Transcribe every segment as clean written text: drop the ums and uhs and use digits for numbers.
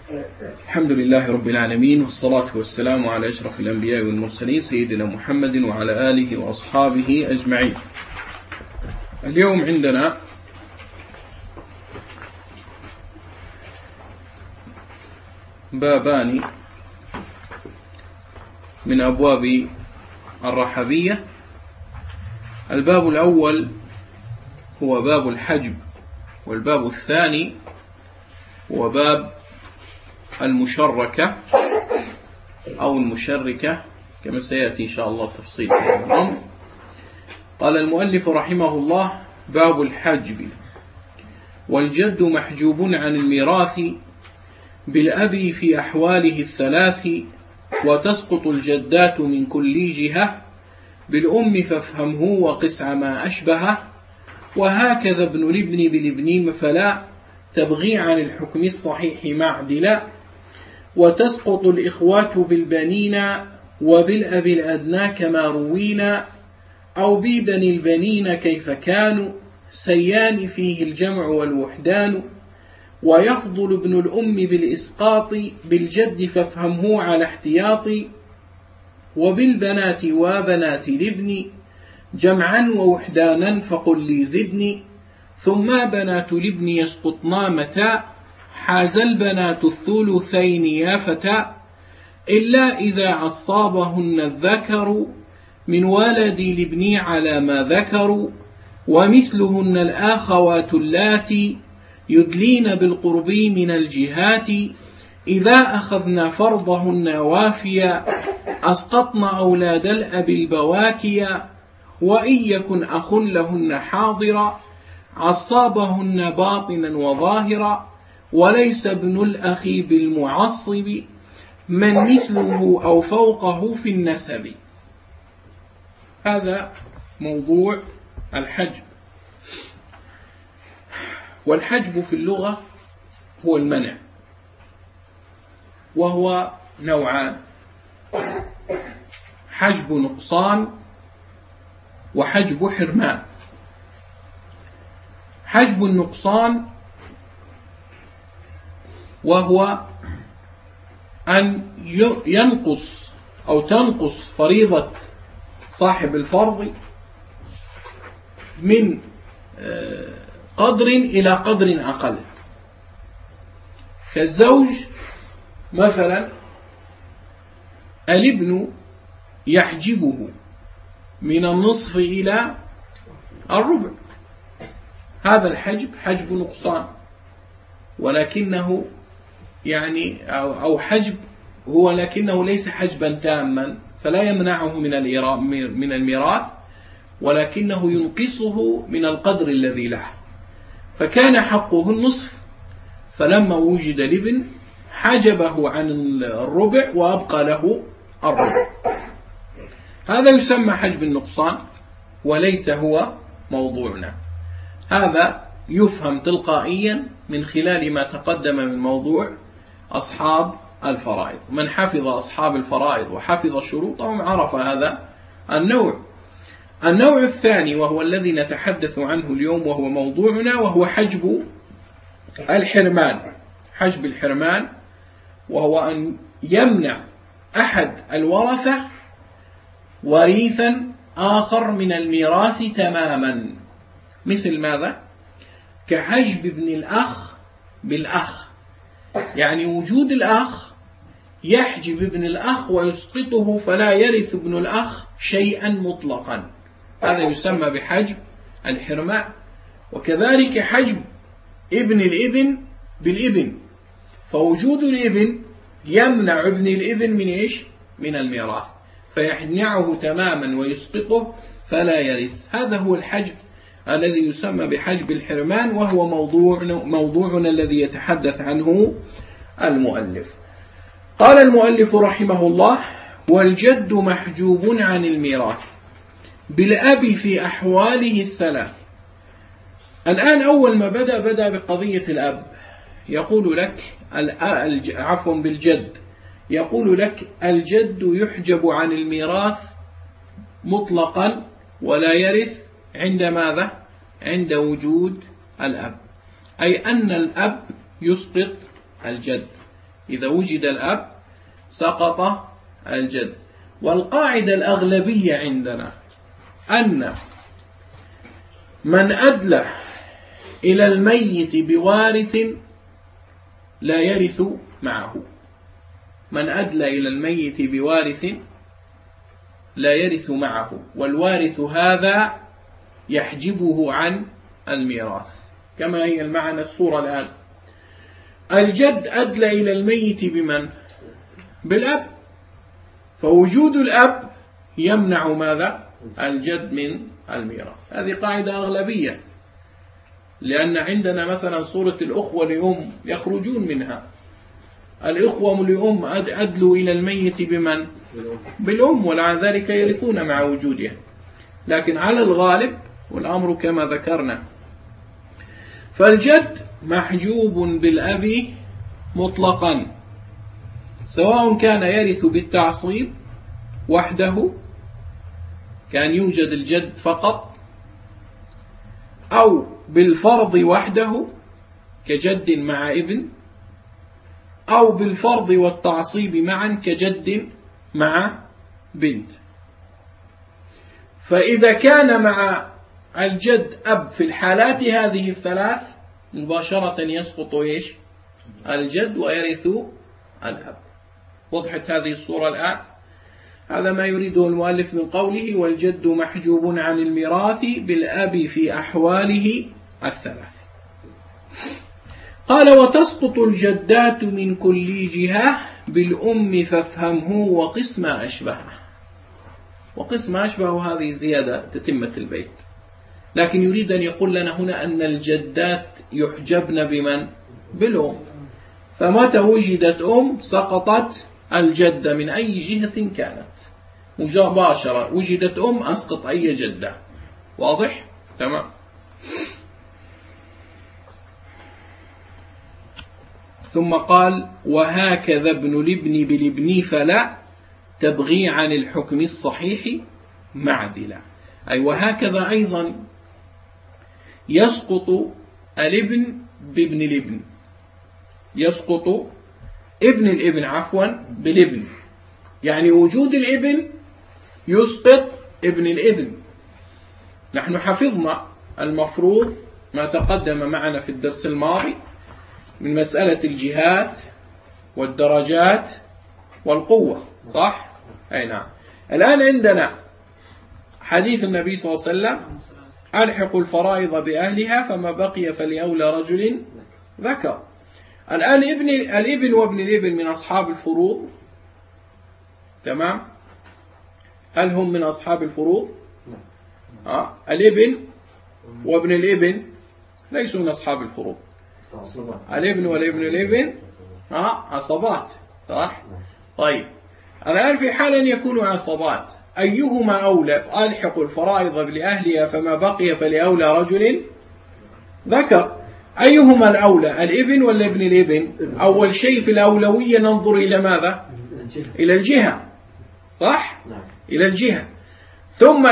الحمد لله رب العالمين، والصلاة والسلام على أشرف الأنبياء والمرسلين سيدنا محمد وعلى آله وأصحابه أجمعين. اليوم عندنا بابان من أبواب الرحبية. الباب الأول هو باب الحجب، والباب الثاني هو باب المشركة أو المشركة كما سيأتي إن شاء الله تفصيل الأمر. قال المؤلف رحمه الله: باب الحجب. والجد محجوب عن الميراث بالأب في أحواله الثلاث، وتسقط الجدات من كل جهة، بالأم فافهمه وقس ما أشبهه، وهكذا ابن الابن بالابن فلا تبغي عن الحكم الصحيح معدلا، وتسقط الإخوات بالبنين وبالأب الأدنى كما روينا، أو ببني البنين كيف كانوا سيان فيه الجمع والوحدان، ويفضل ابن الأم بالإسقاط بالجد فافهمه على احتياط، وبالبنات وبنات الابن جمعا ووحدانا فقل لي زدني، ثم بنات الابن يسقطنا متى حاز البنات الثلثين يا فتى، إلا إذا عصابهن الذكر من ولد الابن على ما ذكروا، ومثلهن الآخوات اللاتي يدلين بالقرب من الجهات، إذا أخذنا فرضهن وافيا أسقطن أولاد الأب البواكيا، وإن يكن أخ لهن حاضرا عصابهن باطنا وظاهرا، وليس ابن الأخ بالمعصب من مثله أو فوقه في النسب. هذا موضوع الحجب. والحجب في اللغة هو المنع، وهو نوعان: حجب نقصان وحجب حرمان. حجب النقصان وهو أن ينقص أو تنقص فريضة صاحب الفرض من قدر إلى قدر أقل. كالزوج مثلا، الابن يحجبه من النصف إلى الربع، هذا الحجب حجب نقصان، ولكنه أو حجب هو لكنه ليس حجبا تاما، فلا يمنعه من الميراث، ولكنه ينقصه من القدر الذي له. فكان حقه النصف، فلما وجد الابن حجبه عن الربع وأبقى له الربع. هذا يسمى حجب النقصان، وليس هو موضوعنا. هذا يفهم تلقائيا من خلال ما تقدم من موضوع أصحاب الفرائض. من حفظ أصحاب الفرائض وحفظ شروطهم عرف هذا النوع. النوع الثاني وهو الذي نتحدث عنه اليوم وهو موضوعنا، وهو حجب الحرمان. حجب الحرمان وهو أن يمنع أحد الورثة وريثا آخر من الميراث تماما. مثل ماذا؟ كحجب ابن الأخ بالأخ، يعني وجود الأخ يحجب ابن الأخ ويسقطه فلا يرث ابن الأخ شيئا مطلقا، هذا يسمى بحجب الحرمان. وكذلك حجب ابن الابن بالابن، فوجود الابن يمنع ابن الابن من إيش؟ من الميراث، فيمنعه تماما ويسقطه فلا يرث. هذا هو الحجب الذي يسمى بحجب الحرمان، وهو موضوعنا الذي يتحدث عنه المؤلف. قال المؤلف رحمه الله: والجد محجوب عن الميراث بالأب في أحواله الثلاث. الآن أول ما بدأ بقضية الأب، يقول لك بالجد، يقول لك الجد يحجب عن الميراث مطلقا ولا يرث عند ماذا؟ عند وجود الأب، أي أن الأب يسقط الجد. إذا وجد الأب سقط الجد. والقاعدة الأغلبية عندنا أن من أدلى إلى الميت بوارث لا يرث معه. من أدلى إلى الميت بوارث لا يرث معه، والوارث هذا يحجبه عن الميراث كما هي المعنى الصورة الآن. الجد أدلى إلى الميت بمن؟ بالأب، فوجود الأب يمنع ماذا؟ الجد من الميراث. هذه قاعدة أغلبية، لأن عندنا مثلا صورة الأخوة لأم يخرجون منها. الإخوة لأم أدلوا إلى الميت بمن؟ بالأم، ولا ذلك يرثون مع وجودها. لكن على الغالب والأمر كما ذكرنا، فالجد محجوب بالأب مطلقا، سواء كان يرث بالتعصيب وحده، كان يوجد الجد فقط، أو بالفرض وحده كجد مع ابن، أو بالفرض والتعصيب معا كجد مع بنت. فإذا كان مع الجد أب في الحالات هذه الثلاث مباشرة يسقط إيش؟ الجد ويرث الأب. وضحت هذه الصورة الآن؟ هذا ما يريده المؤلف من قوله والجد محجوب عن الميراث بالأب في أحواله الثلاث. قال وتسقط الجدات من كل جهة بالأم فافهمه وقس ما أشبهه. وقس ما أشبهه هذه زيادة تتمة البيت، لكن يريد أن يقول لنا هنا أن الجدات يحجبن بمن؟ بالأم. فمتى وجدت أم سقطت الجدة من أي جهة كانت مباشرة. وجدت أم أسقط أي جدة. واضح؟ تمام. ثم قال وهكذا ابن الابن بالابن فلا تبغي عن الحكم الصحيح معدلا. أي وهكذا أيضا يسقط الابن بابن الابن، يسقط ابن الابن عفوا بالابن، يعني وجود الابن يسقط ابن الابن. نحن حفظنا المفروض ما تقدم معنا في الدرس الماضي من مسألة الجهات والدرجات والقوة، صح؟ أي نعم. الآن عندنا حديث النبي صلى الله عليه وسلم ألحق الفرائض بأهلها فما بقي فلأولى رجل ذكر. الآن الابن وابن الابن من أصحاب الفروض، تمام؟ هل هم من أصحاب الفروض؟ الابن وابن الابن ليسوا من أصحاب الفروض. الابن والابن الابن عصبات، صح؟ طيب الآن في حال أن يكونوا عصبات أيهما أولى؟ ألحق الفرائض لأهلها فما بقي فلأولى رجل ذكر. أيهما الأولى، الابن ولا ابن الابن؟ أول شيء في الأولوية ننظر إلى ماذا؟ إلى الجهة، صح؟ إلى الجهة. ثم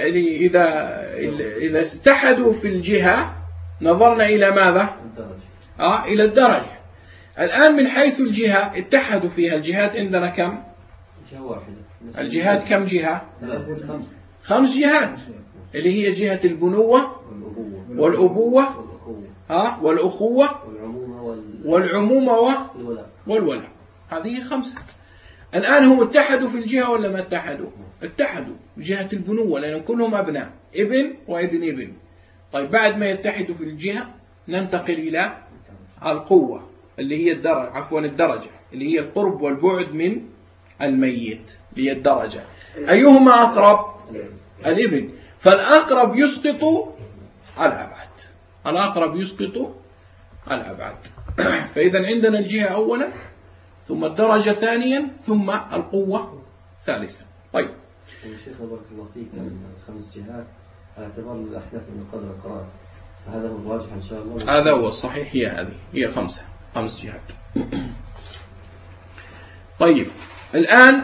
إذا استحدوا في الجهة نظرنا إلى ماذا؟ إلى الدرجة. الآن من حيث الجهة اتحدوا فيها. الجهات عندنا كم؟ جهة واحدة. الجهات كم جهة؟ 5 جهات، اللي هي جهة البنوة والأبوة والأخوة والعمومة والولاء. هذه 5. الآن هم اتحدوا في الجهة ولا ما اتحدوا؟ اتحدوا جهة البنوة لأن كلهم أبناء، ابن وابن ابن. طيب بعد ما يتحدوا في الجهة ننتقل إلى القوة اللي هي الدرجة اللي هي القرب والبعد من الميت، اللي هي الدرجة. أيهما أقرب؟ الابن. فالأقرب يسقط الأبعد، الأقرب يسقط الأبعد. فإذا عندنا الجهة أولا، ثم الدرجة ثانيا، ثم القوة ثالثا. طيب شيخنا بارك الله فيك، 5 جهات على اعتبار الأحداث من قدر القراءة، فهذا هو الراجح إن شاء الله. هذا هو الصحيح، هي 5 جهات. طيب الآن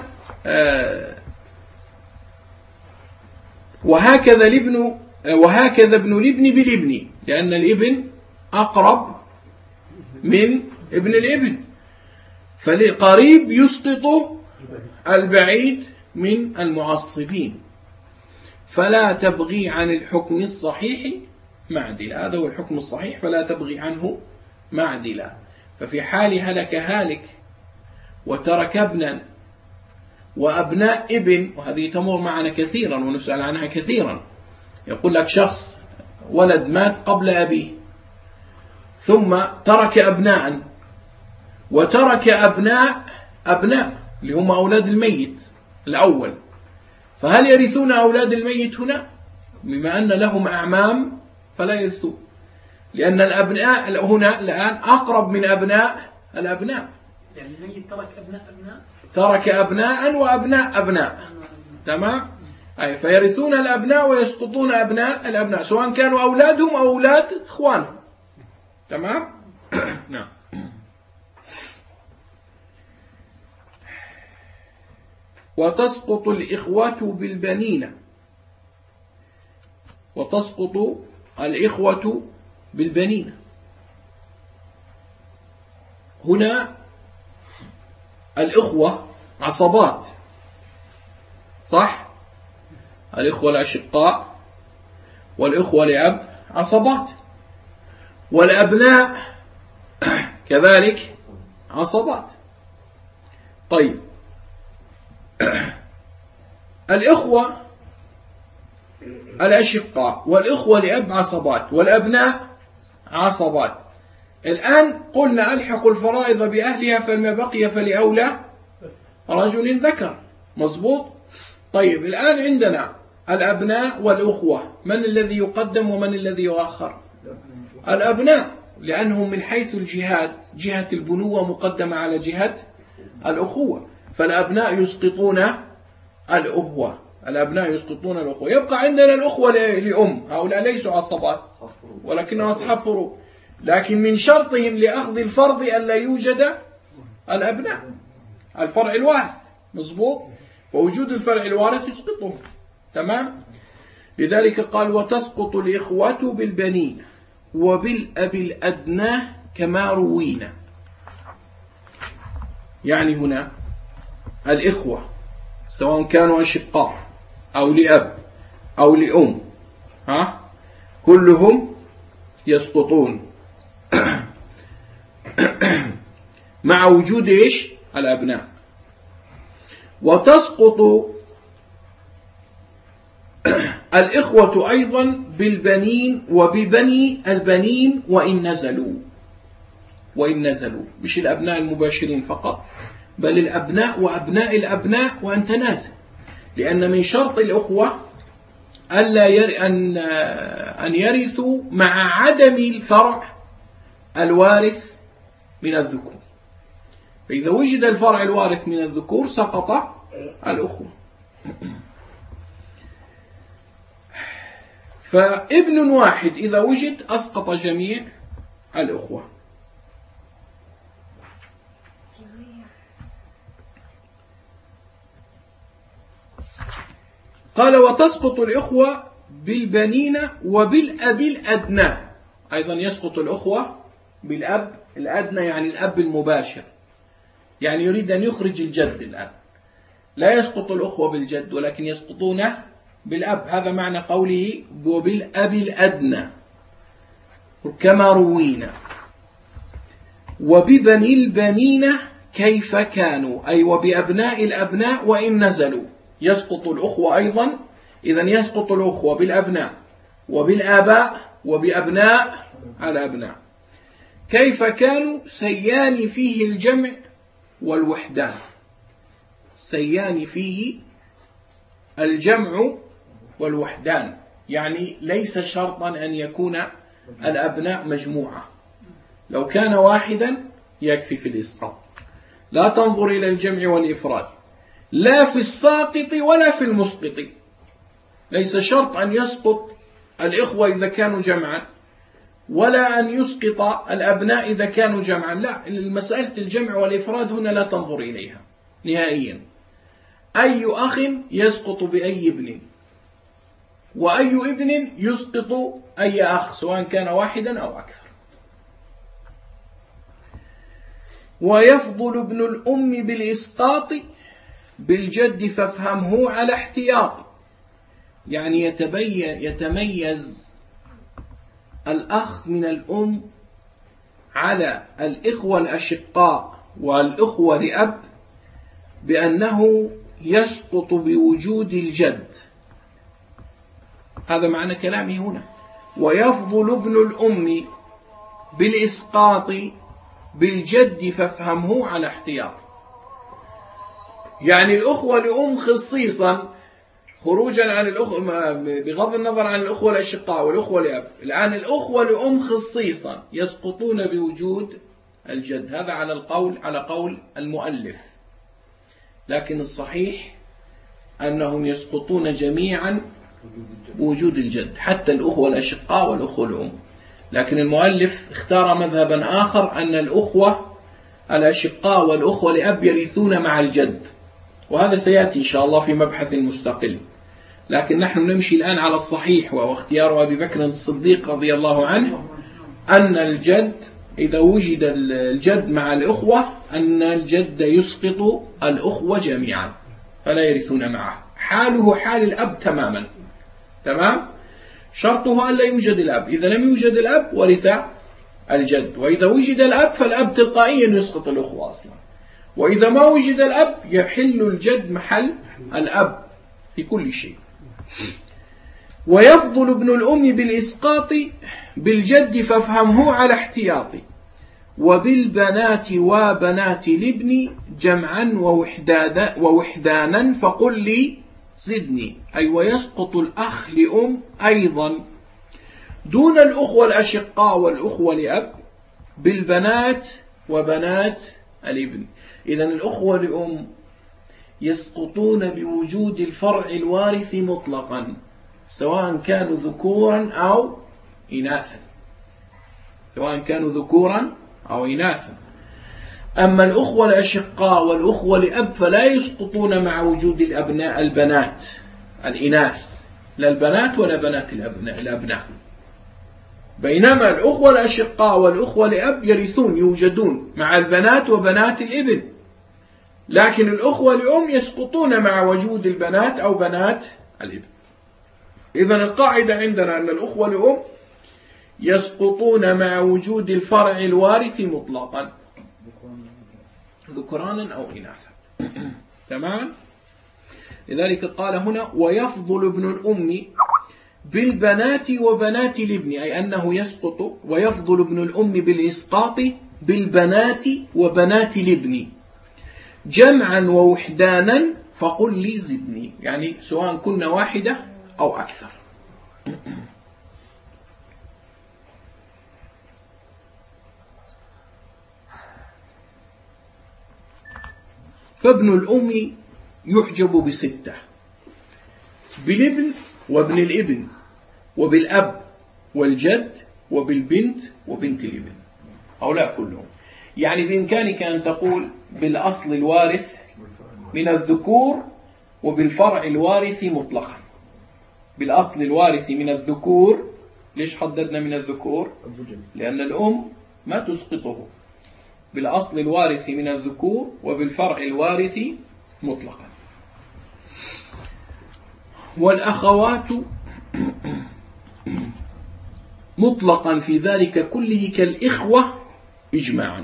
وهكذا ابن الابن بالابن، لأن الابن أقرب من ابن الابن. فالقريب يسقط البعيد من المعصبين، فلا تبغي عن الحكم الصحيح معدلا. هذا هو الحكم الصحيح، فلا تبغي عنه معدلا. ففي حال هلك هالك وترك ابنا وأبناء ابن، وهذه تمر معنا كثيرا ونسأل عنها كثيرا، يقول لك شخص ولد مات قبل أبيه ثم ترك أبناء وترك أبناء اللي هم أولاد الميت الأول، فهل يرثون أولاد الميت هنا؟ بما أن لهم أعمام فلا يرثون، لأن الأبناء هنا الآن أقرب من أبناء الأبناء. يعني الميت ترك ترك أبناء وأبناء أبناء. تمام؟ أي فيرثون الأبناء ويسقطون أبناء الأبناء، سواء كانوا أولادهم أو أولاد إخوانهم. تمام؟ نعم. وتسقط الإخوة بالبنين، وتسقط الإخوة بالبنين. هنا الإخوة عصبات، صح؟ الإخوة الأشقاء والإخوة لأب عصبات، والأبناء كذلك عصبات. طيب، الإخوة الأشقاء والإخوة لأب عصبات والأبناء عصبات. الآن قلنا ألحق الفرائض بأهلها، فما بقي فلأولى رجل ذكر. مظبوط؟ طيب، الآن عندنا الأبناء والأخوة، من الذي يقدم ومن الذي يؤخر؟ الأبناء، لأنهم من حيث الجهات جهة البنوة مقدمة على جهة الأخوة، فالأبناء يسقطون الأخوة. الأبناء يسقطون الأخوة. يبقى عندنا الأخوة لأم، هؤلاء ليسوا عصبات ولكنهم أصحاب فروض، لكن من شرطهم لأخذ الفرض أن لا يوجد الأبناء، الفرع الوارث. مظبوط؟ فوجود الفرع الوارث يسقطه. تمام؟ لذلك قال وتسقط الإخوة بالبنين وبالأب الأدنى كما روينا. يعني هنا الإخوة سواء كانوا أشقاء أو لأب أو لأم، كلهم يسقطون مع وجود إيش؟ الأبناء. وتسقط الإخوة أيضا بالبنين وببني البنين وإن نزلوا، مش الأبناء المباشرين فقط، بل الأبناء وأبناء الأبناء وأنت نازل، لأن من شرط الأخوة أن يرثوا مع عدم الفرع الوارث من الذكور. فإذا وجد الفرع الوارث من الذكور سقط الأخوة. فابن واحد إذا وجد أسقط جميع الأخوة. قال وتسقط الأخوة بالبنين وبالأب الأدنى. أيضا يسقط الأخوة بالأب الأدنى، يعني الأب المباشر، يعني يريد أن يخرج الجد. الآن لا يسقط الأخوة بالجد ولكن يسقطون بالأب. هذا معنى قوله وبالأب الأدنى كما روينا. وببني البنين كيف كانوا، أي وبأبناء الأبناء وإن نزلوا، يسقط الأخوة أيضا. إذن يسقط الأخوة بالأبناء وبالآباء وبأبناء الأبناء. كيف كانوا؟ سيان فيه الجمع والوحدان. سيان فيه الجمع والوحدان، يعني ليس شرطا أن يكون الأبناء مجموعة، لو كان واحدا يكفي في الإسقاط. لا تنظر إلى الجمع والإفراد، لا في الساقط ولا في المسقط. ليس شرط أن يسقط الإخوة إذا كانوا جمعا، ولا أن يسقط الأبناء إذا كانوا جمعا. لا، المسألة الجمع والإفراد هنا لا تنظر إليها نهائيا. أي أخ يسقط بأي ابن، وأي ابن يسقط أي أخ، سواء كان واحدا أو أكثر. ويفضل ابن الأم بالإسقاط بالجد فافهمه على احتياط. يعني يتميز الأخ من الأم على الإخوة الأشقاء والإخوة لأب بأنه يسقط بوجود الجد. هذا معنى كلامي هنا. ويفضل ابن الأم بالإسقاط بالجد فافهمه على احتياط. يعني الأخوة لأم خصيصا، خروجا عن الأخوة بغض النظر عن الأخوة الأشقاء والأخوة لأب، الآن الأخوة لأم خصيصا يسقطون بوجود الجد. هذا على قول المؤلف، لكن الصحيح أنهم يسقطون جميعا بوجود الجد، حتى الأخوة الأشقاء والأخوة لأم. لكن المؤلف اختار مذهبا آخر، أن الأخوة الأشقاء والأخوة لأب يرثون مع الجد، وهذا سيأتي إن شاء الله في مبحث مستقل. لكن نحن نمشي الآن على الصحيح، واختيار أبي بكر الصديق رضي الله عنه أن الجد إذا وجد الجد مع الأخوة أن الجد يسقط الأخوة جميعا فلا يرثون معه. حاله حال الأب تماما، تمام. شرطه أن لا يوجد الأب، إذا لم يوجد الأب ورث الجد، وإذا وجد الأب فالأب تلقائيا يسقط الأخوة أصلا، وإذا ما وجد الأب يحل الجد محل الأب في كل شيء. ويفضل ابن الأم بالإسقاط بالجد فافهمه على احتياط. وبالبنات وبنات الابن جمعا ووحدانا فقل لي زدني. أي ويسقط الأخ لأم أيضا دون الأخوة الأشقاء والأخوة لأب بالبنات وبنات الابن. إذن الأخوة لأم يسقطون بوجود الفرع الوارث مطلقا، سواء كانوا ذكورا أو إناثا، سواء كانوا ذكورا أو إناثا. أما الأخوة الأشقاء والأخوة لأب فلا يسقطون مع وجود البنات الإناث، لا البنات ولا بنات الأبناء. بينما الأخوة الأشقاء والأخوة لأب يرثون، يوجدون مع البنات وبنات الابن، لكن الأخوة لأم يسقطون مع وجود البنات أو بنات الابن. إذن القاعدة عندنا أن الأخوة لأم يسقطون مع وجود الفرع الوارث مطلقا، ذكرانا أو إناثا. تمام. لذلك قال هنا ويفضل ابن الأم بالبنات وبنات الابن، أي أنه يسقط ويفضل ابن الأم بالإسقاط بالبنات وبنات الابن جمعا ووحدانا فقل لي زدني، يعني سواء كنا واحدة أو أكثر. فابن الأم يحجب ب6: بالابن وابن الابن وبالأب والجد وبالبنت وبنت الابن، هؤلاء كلهم. يعني بإمكانك أن تقول بالأصل الوارث من الذكور وبالفرع الوارث مطلقا. بالأصل الوارث من الذكور، ليش حددنا من الذكور؟ لأن الأم ما تسقطه. بالأصل الوارث من الذكور وبالفرع الوارث مطلقا. والأخوات مطلقا في ذلك كله كالإخوة إجماعا.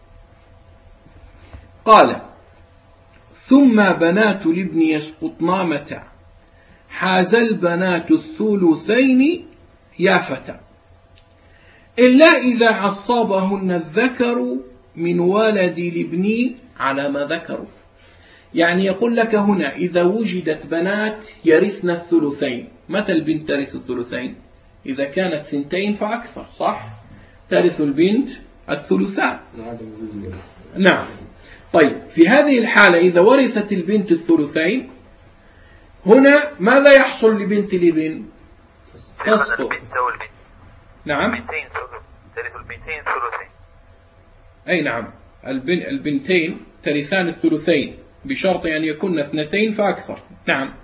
قال ثم بنات الابن يسقطنا متى حاز البنات الثلثين يا فتى، إلا إذا عصبهن الذكر من ولد الابن على ما ذكروا. يعني يقول لك هنا إذا وجدت بنات يرثن الثلثين، متى البنت ترث الثلثين؟ إذا كانت 2 فأكثر، صح؟ ترث البنت الثلثان. نعم. طيب في هذه الحالة إذا ورثت البنت الثلثين، هنا ماذا يحصل لبنت الابن؟ تسقط. نعم. ترث البنتين ثلثين. أي نعم، البنتين ترثان الثلثين بشرط أن يكون 2 فأكثر. نعم.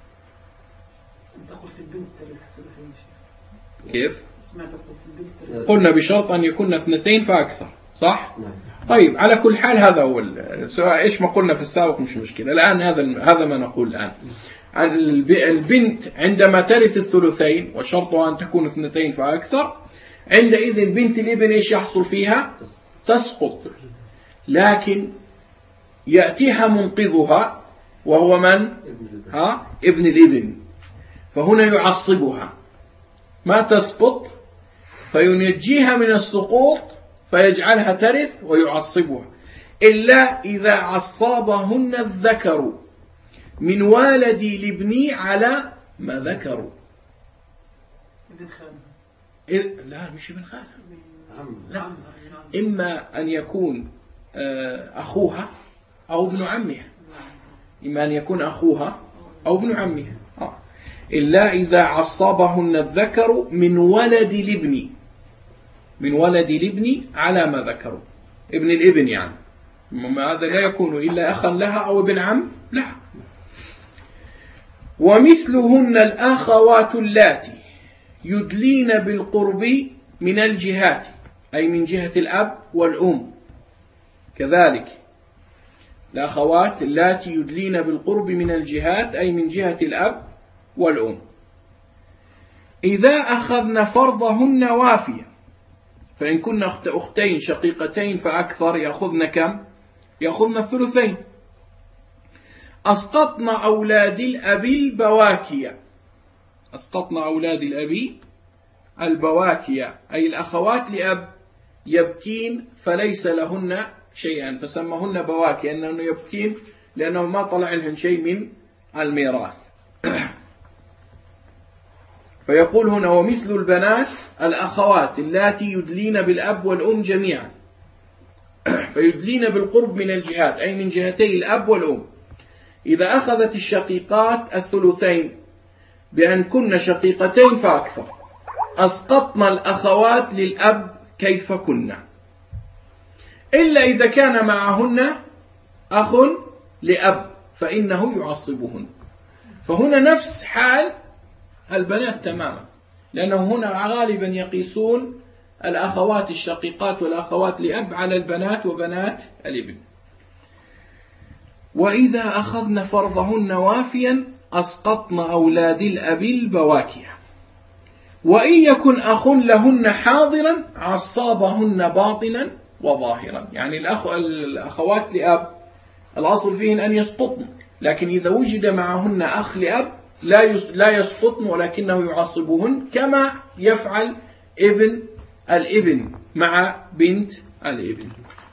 قلت البنت ترث الثلثين. كيف؟ قلنا بشرط أن يكون 2 فأكثر، صح؟ طيب على كل حال هذا هو سواء إيش ما قلنا في السابق مش مشكلة. الآن هذا ما نقول الآن. البنت عندما ترث الثلثين وشرطها أن تكون 2 فأكثر، عندئذ بنت الابن إيش يحصل فيها؟ تسقط. لكن يأتيها منقذها وهو من؟ ابن الابن، فهنا يعصبها ما تسقط، فينجيها من السقوط فيجعلها ترث ويعصبها، إلا إذا عصابهن الذكر من والدي لابني على ما ذكروا. لا مش ابن خالها، لا، إما أن يكون أخوها أو ابن عمها، إما أن يكون أخوها أو ابن عمها. إلا إذا عصبهن الذكر من ولد الابن، من ولد الابن على ما ذكروا، ابن الابن يعني هذا لا يكون إلا أخا لها أو ابن عم لها. ومثلهن الأخوات اللاتي يدلين بالقرب من الجهات، أي من جهة الأب والأم، كذلك الأخوات اللاتي يدلين بالقرب من الجهات أي من جهة الأب والأم، إذا أخذن فرضهن وافيا، فإن كن أختين شقيقتين فأكثر يأخذن كم؟ يأخذن الثلثين. أسقطن أولاد الأب البواكية، أسقطن أولاد الأب البواكية أي الأخوات لأب يبكين فليس لهن شيئا، فسمهن بواكي أنهن يبكين لأنه ما طلع لهن شيء من الميراث. فيقول هنا ومثل البنات الأخوات اللاتي يدلين بالأب والأم جميعا، فيدلين بالقرب من الجهات أي من جهتي الأب والأم، إذا أخذت الشقيقات الثلثين بأن كن شقيقتين فأكثر، أسقطن الأخوات للأب كيف كنا، إلا إذا كان معهن أخ لأب فإنه يعصبهن. فهنا نفس حال البنات تماما، لأنه هنا غالبا يقيسون الأخوات الشقيقات والأخوات لأب على البنات وبنات الابن. وإذا أخذن فرضهن وافيا أسقطن أولاد الأب البواكية، وإن يكن أخ لهن حاضرا عصابهن باطنا وظاهرا. يعني الأخوات لأب الأصل فيهن أن يسقطن، لكن إذا وجد معهن أخ لأب لا يسقطن ولكنه يعصبهن كما يفعل ابن الابن مع بنت الابن.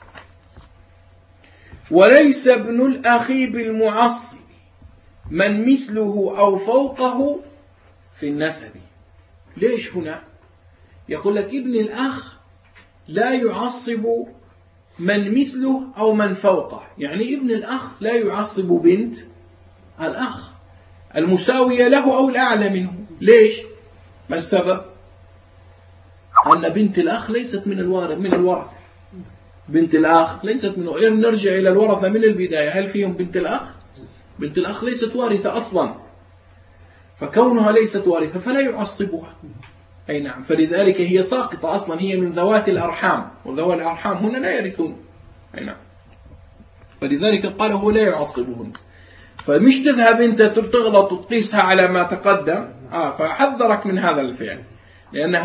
وليس ابن الأخ بالمعصب من مثله أو فوقه في النسب. ليش هنا يقول لك ابن الأخ لا يعصب من مثله أو من فوقه؟ يعني ابن الأخ لا يعصب بنت الأخ المساوية له أو الأعلى منه. ليش؟ ما السبب؟ أن بنت الأخ ليست من الورثة. بنت الأخ ليست منه. نرجع إلى الورثة من البداية، هل فيهم بنت الأخ؟ بنت الأخ ليست وارثة أصلا، فكونها ليست وارثة فلا يعصبها. أي نعم، فلذلك هي ساقطة أصلا، هي من ذوات الأرحام، وذوات الأرحام هنا لا يرثون. أي نعم، فلذلك قال هو لا يعصبهن. فمش تذهب أنت تغلط وتقيسها على ما تقدم، فحذرك من هذا الفعل، لأن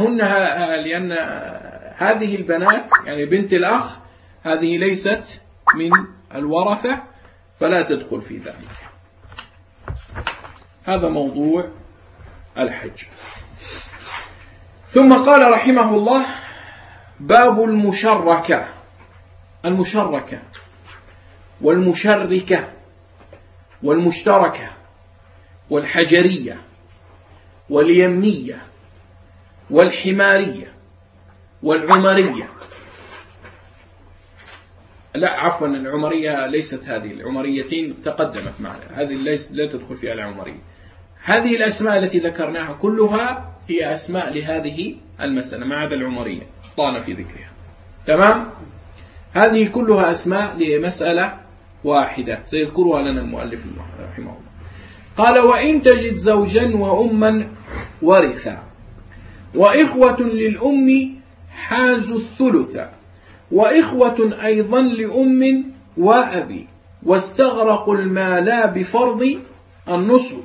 هذه البنات يعني بنت الأخ هذه ليست من الورثة فلا تدخل في ذلك. هذا موضوع الحج. ثم قال رحمه الله باب المشركة والمشركة والمشتركة والحجرية واليمنية والحمارية والعمرية. لا عفوا، العمرية ليست هذه، العمريتين تقدمت معنا، هذه لا تدخل فيها العمرية. هذه الأسماء التي ذكرناها كلها هي أسماء لهذه المسألة ما عدا العمرية طعن في ذكرها. تمام؟ هذه كلها أسماء لمسألة واحدة سيذكرها لنا المؤلف رحمه الله. قال وإن تجد زوجا وأما ورثا وإخوة للأم حازوا الثلث وإخوة أيضا لأم وأبي، واستغرقوا المالا بفرض النصب،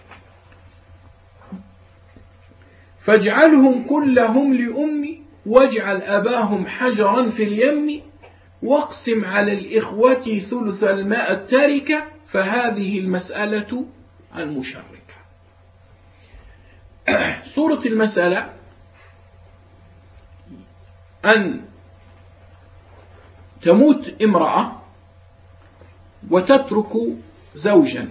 فاجعلهم كلهم لأم، واجعل أباهم حجرا في اليم، واقسم على الإخوة ثلث الماء التركة، فهذه المسألة المشركة. صورة المسألة أن تموت امرأة وتترك زوجا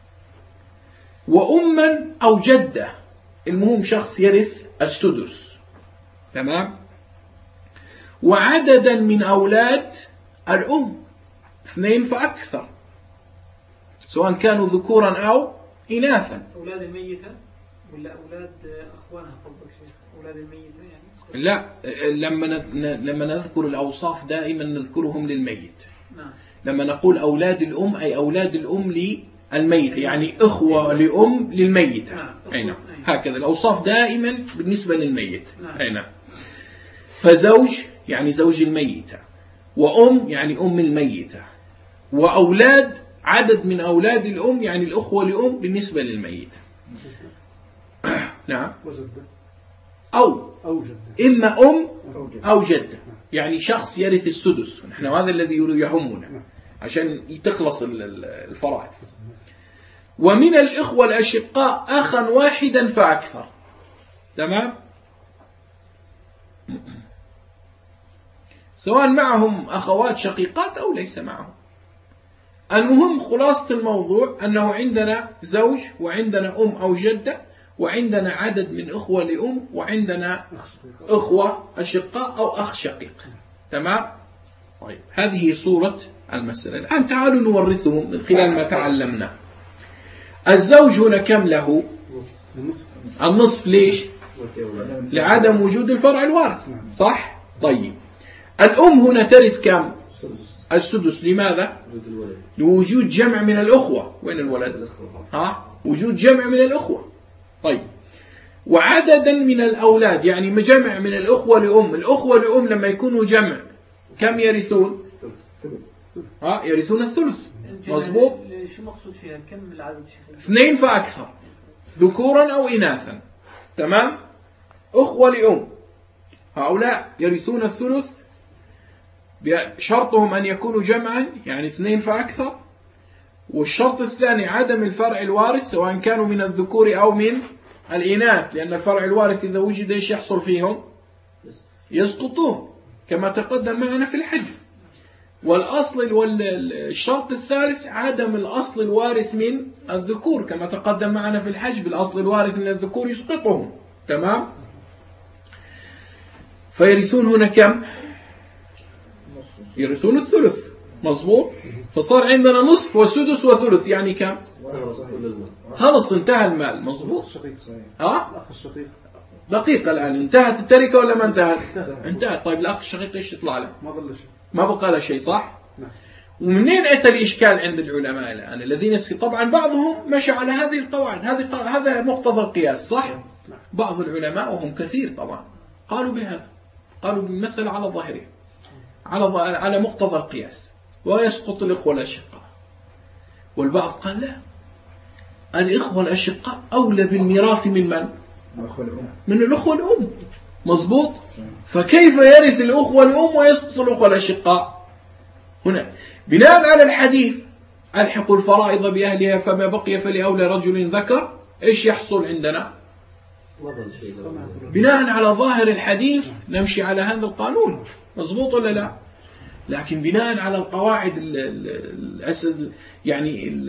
وأما أو جدة، المهم شخص يرث السدس، تمام، وعددا من أولاد الأم 2 فأكثر، سواء كانوا ذكورا أو إناثا. أولاد الميتة ولا أولاد أخوانها قصدك شيخ؟ أولاد الميتة يعني؟ لا، لما نذكر الأوصاف دائما نذكرهم للميت. نعم. لما نقول أولاد الأم أي أولاد الأم للميت، يعني إخوة لأم للميت. نعم. هكذا الأوصاف دائما بالنسبة للميت. نعم. فزوج يعني زوج الميتة، وأم يعني أم الميتة، وأولاد عدد من أولاد الأم يعني الأخوة لأم بالنسبة للميتة. نعم. أو جدة. إما أم أو جدة، يعني شخص يرث السدس، نحن هذا الذي يهمنا عشان تخلص الفرائض. ومن الإخوة الأشقاء أخا واحدا فأكثر، تمام، سواء معهم أخوات شقيقات أو ليس معهم. المهم خلاصة الموضوع أنه عندنا زوج وعندنا أم أو جدة وعندنا عدد من أخوة لأم وعندنا أخوة أشقاء أو أخ شقيق، تمام. طيب هذه صورة المسألة. الآن تعالوا نورثهم من خلال ما تعلمنا. الزوج هنا كم له؟ النصف. ليش؟ لعدم وجود الفرع الوارث، صح؟ طيب الأم هنا ترث كم؟ السدس. لماذا؟ لوجود جمع من الأخوة. وين الولد؟ وجود جمع من الأخوة. طيب وعددا من الأولاد، يعني جمع من الأخوة لأم. الأخوة لأم لما يكونوا جمع كم يرثون؟ يرثون الثلث. مظبوط. شو مقصود فيها؟ كم العدد؟ 2 فأكثر، ذكورا أو إناثا، تمام. أخوة لأم هؤلاء يرثون الثلث، شرطهم أن يكونوا جمعا يعني 2 فأكثر، والشرط الثاني عدم الفرع الوارث سواء كانوا من الذكور أو من الإناث، لأن الفرع الوارث إذا وجد إيش يحصل فيهم؟ يسقطون كما تقدم معنا في الحج. والشرط الثالث عدم الأصل الوارث من الذكور كما تقدم معنا في الحج، بالأصل الوارث من الذكور يسقطهم، تمام. فيرثون هنا كم؟ يرثون الثلث، مظبوط. فصار عندنا نصف وسدس وثلث، يعني كم؟ خلص انتهى المال، مظبوط. الأخ الشقيق دقيقة الآن انتهت التركة ولا ما انتهت؟ انتهت. طيب الأخ الشقيق ايش يطلع له؟ ما بقى له شيء، صح؟ ومنين أتى الإشكال عند العلماء الآن الذين طبعا بعضهم مشى على هذه القواعد، هذا مقتضى القياس، صح؟ بعض العلماء وهم كثير طبعا قالوا بهذا، قالوا بالمسألة على ظاهرها على مقتضى القياس ويسقط الإخوة الأشقاء. والبعض قال لا، الإخوة الأشقاء أولى بالميراث من من؟ من الأخوة الأم، مظبوط. فكيف يرث الأخوة الأم ويسقط الأخوة الأشقاء؟ هنا بناء على الحديث ألحقوا الفرائض بأهلها فما بقي فلأولى رجل ذكر، إيش يحصل عندنا؟ بناء على ظاهر الحديث نمشي على هذا القانون، مظبوط ولا لا؟ لكن بناء على القواعد يعني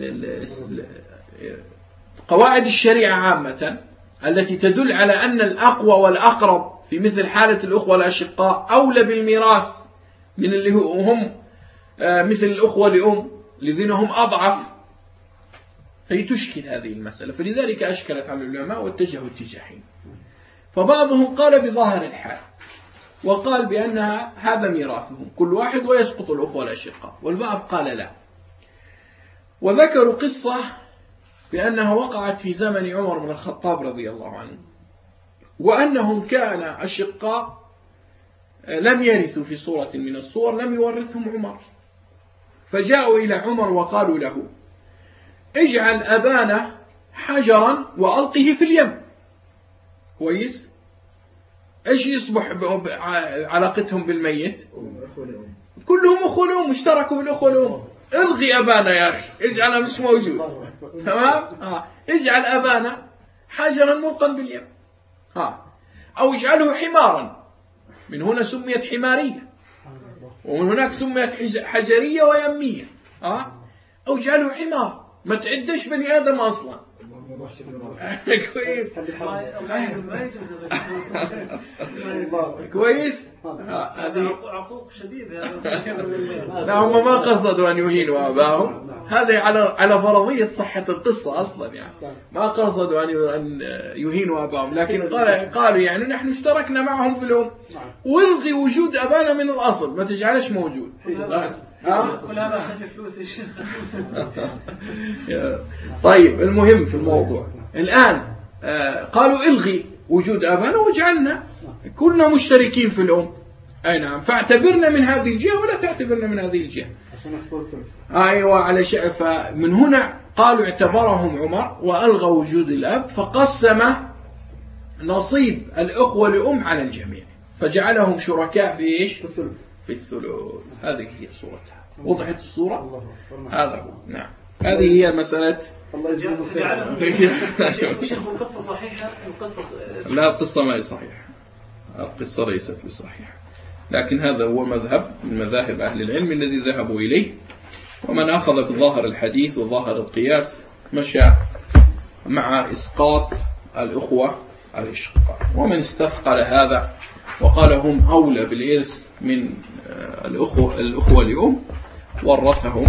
قواعد الشريعة عامة التي تدل على أن الأقوى والأقرب في مثل حالة الأخوة الأشقاء أولى بالميراث من اللي هم مثل الأخوة لأم الذين هم أضعف، فيتشكل هذه المسألة. فلذلك أشكلت على العلماء واتجهوا اتجاهين. فبعضهم قال بظاهر الحال وقال بأنها هذا ميراثهم كل واحد ويسقط الأخوة الأشقاء، والبعض قال لا. وذكروا قصة بأنها وقعت في زمن عمر بن الخطاب رضي الله عنه، وأنهم كان أشقاء لم يرثوا في صورة من الصور لم يورثهم عمر، فجاءوا إلى عمر وقالوا له اجعل أبانا حجرا وألقه في اليم. كويس؟ ايش يصبح علاقتهم بالميت؟ كلهم أخوة لهم، اشتركوا في الأخوة لهم. الغي أبانا يا أخي، اجعله مش موجود. تمام؟ اجعل أبانا حجرا ملقا باليم، أو اجعله حمارا، من هنا سميت حمارية، ومن هناك سميت حجرية ويمية. أو اجعله حمار، ما تعدش بني آدم أصلا. كويس كويس. هذه عقوق شديدة. لا، هم ما قصدوا أن يهينوا آباهم، هذا على فرضية صحة القصة أصلا، يعني ما قصدوا أن يهينوا آباهم، لكن قالوا يعني نحن اشتركنا معهم في الأم، والغي وجود أبانا من الأصل، ما تجعلش موجود. طيب، المهم في الموضوع الآن قالوا الغي وجود أبانا واجعلنا كلنا مشتركين في الأم. أي نعم، فاعتبرنا من هذه الجهة ولا تعتبرنا من هذه الجهة. أيوة، على شيء. فمن هنا قالوا اعتبرهم عمر وألغى وجود الأب، فقسم نصيب الأخوة لأم على الجميع، فجعلهم شركاء في إيش؟ في الثلث. هذه هي صورتها. وضحت الصورة؟ هذا هو. نعم، هذه هي مسألة. الله يجزيكم خير. شيخ، القصة صحيحة؟ لا، القصة ما هي صحيحة، القصة ليست بصحيحة، لكن هذا هو مذهب من مذاهب أهل العلم الذي ذهبوا إليه. ومن أخذ بظاهر الحديث وظاهر القياس مشى مع إسقاط الأخوة الأشقاء، ومن استثقل هذا وقال هم أولى بالإرث من الأخوة لأم ورثهم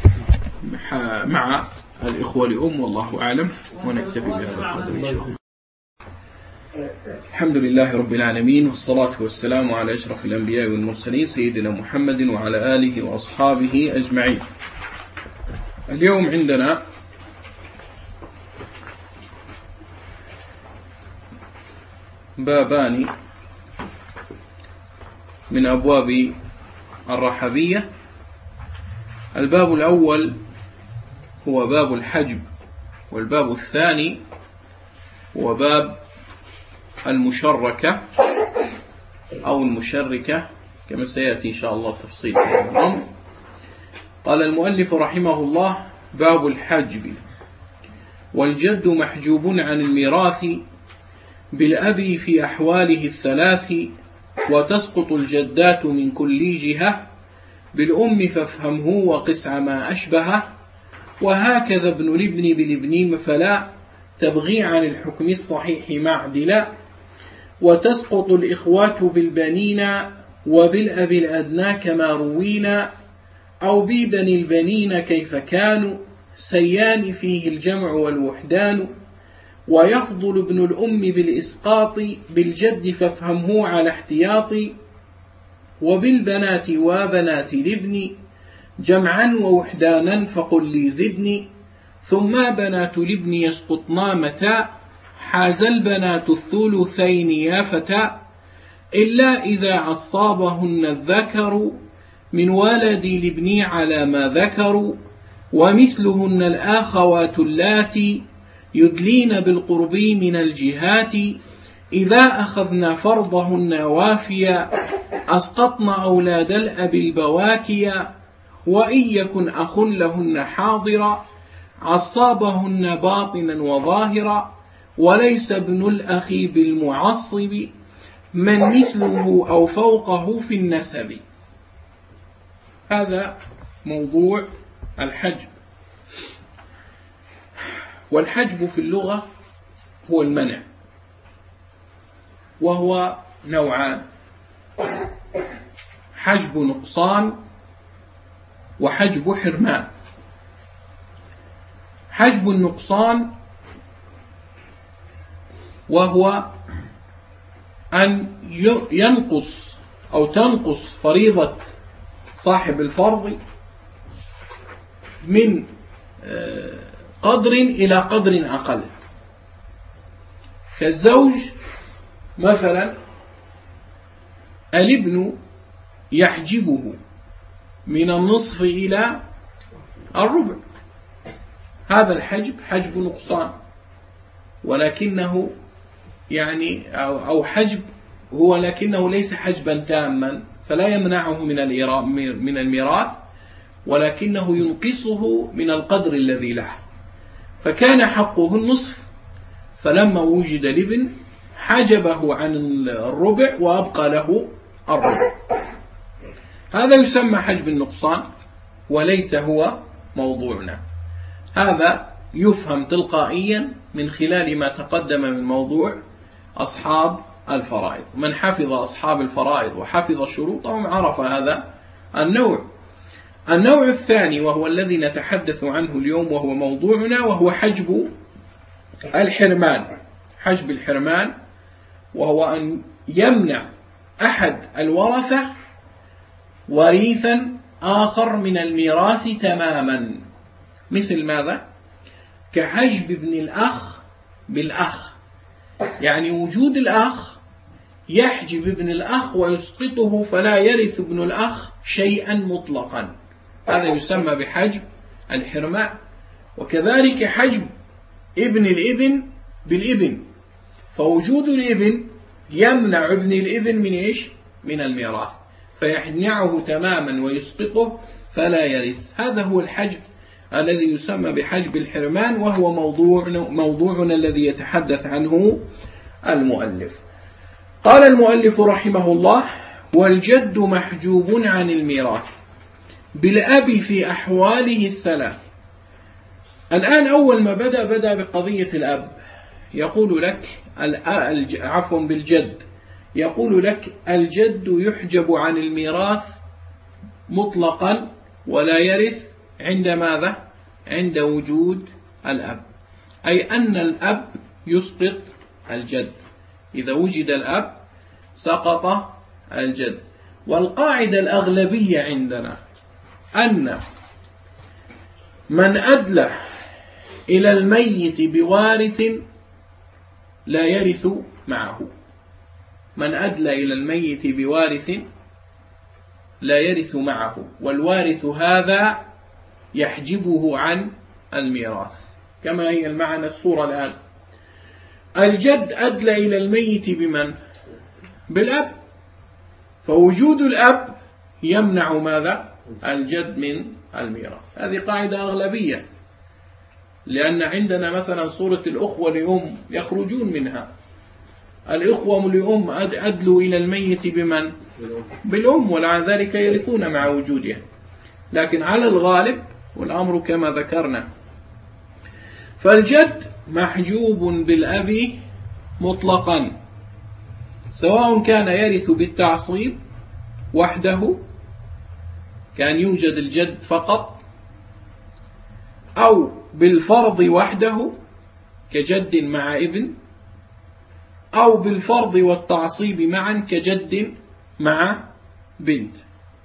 مع الإخوة لأم، والله أعلم. ونكتفي بهذا القدر إن شاء الله. الحمد لله رب العالمين، والصلاة والسلام على أشرف الأنبياء والمرسلين سيدنا محمد وعلى آله وأصحابه أجمعين. اليوم عندنا بابان من أبواب الرحبية. الباب الأول هو باب الحجب، والباب الثاني هو باب المشركة أو المشركة، كما سيأتي إن شاء الله تفصيل في الأمر. قال المؤلف رحمه الله: باب الحجب. والجد محجوب عن الميراث بالأب في أحواله الثلاث، وتسقط الجدات من كل جهة، بالأم فافهمه وقس ما أشبهه، وهكذا ابن الابن بالابن فلا تبغي عن الحكم الصحيح معدلا، وتسقط الإخوات بالبنين وبالأب الأدنى كما روينا، أو ببني البنين كيف كانوا سيان فيه الجمع والوحدان، ويفضل ابن الأم بالإسقاط بالجد فافهمه على احتياط، وبالبنات وبنات الابن جمعا ووحدانا فقل لي زدني، ثم بنات الابن يسقطنا متى حاز البنات الثلثين يا فتى، إلا إذا عصابهن الذكر من ولد الابن على ما ذكروا، ومثلهن الآخوات اللاتي يدلين بالقرب من الجهات، إذا أخذنا فرضهن وافيا أسقطن أولاد الأب البواكيا، وإن يكن أخ لهن حاضرا عصابهن باطنا وظاهرا، وليس ابن الأخ بالمعصب من مثله أو فوقه في النسب. هذا موضوع الحجب. والحجب في اللغة هو المنع، وهو نوعان: حجب نقصان وحجب حرمان. حجب النقصان وهو أن ينقص أو تنقص فريضة صاحب الفرض من قدر إلى قدر أقل. كالزوج مثلا الابن يحجبه من النصف إلى الربع، هذا الحجب حجب نقصان، ولكنه يعني أو حجب هو لكنه ليس حجبا تاما، فلا يمنعه من الميراث، ولكنه ينقصه من القدر الذي له، فكان حقه النصف، فلما وجد الابن حجبه عن الربع وأبقى له الربع. هذا يسمى حجب النقصان وليس هو موضوعنا. هذا يفهم تلقائيا من خلال ما تقدم من موضوع أصحاب الفرائض. من حفظ أصحاب الفرائض وحفظ شروطهم عرف هذا النوع. النوع الثاني وهو الذي نتحدث عنه اليوم وهو موضوعنا، وهو حجب الحرمان. حجب الحرمان وهو أن يمنع أحد الورثة وريثا آخر من الميراث تماما. مثل ماذا؟ كحجب ابن الأخ بالأخ، يعني وجود الأخ يحجب ابن الأخ ويسقطه فلا يرث ابن الأخ شيئا مطلقا، هذا يسمى بحجب الحرمان. وكذلك حجب ابن الابن بالابن، فوجود الابن يمنع ابن الابن من إيش؟ من الميراث، فيمنعه تماما ويسقطه فلا يرث. هذا هو الحجب الذي يسمى بحجب الحرمان، وهو موضوعنا الذي يتحدث عنه المؤلف. قال المؤلف رحمه الله: والجد محجوب عن الميراث بالأب في أحواله الثلاث. الآن أول ما بدأ بقضية الأب، يقول لك بالجد، يقول لك الجد يحجب عن الميراث مطلقا ولا يرث عند ماذا؟ عند وجود الأب، أي أن الأب يسقط الجد. إذا وجد الأب سقط الجد. والقاعدة الأغلبية عندنا أن من أدلى إلى الميت بوارث لا يرث معه. من أدلى إلى الميت بوارث لا يرث معه، والوارث هذا يحجبه عن الميراث، كما هي المعنى الصورة الآن. الجد أدلى إلى الميت بمن؟ بالأب، فوجود الأب يمنع ماذا؟ الجد من الميراث. هذه قاعدة أغلبية، لأن عندنا مثلا صورة الأخوة لأم يخرجون منها. الإخوة لأم أدلوا إلى الميت بمن؟ بالأم، ومع ذلك يرثون مع وجودها. لكن على الغالب والأمر كما ذكرنا، فالجد محجوب بالأب مطلقا، سواء كان يرث بالتعصيب وحده، كان يوجد الجد فقط، أو بالفرض وحده كجد مع ابن، أو بالفرض والتعصيب معا كجد مع بنت.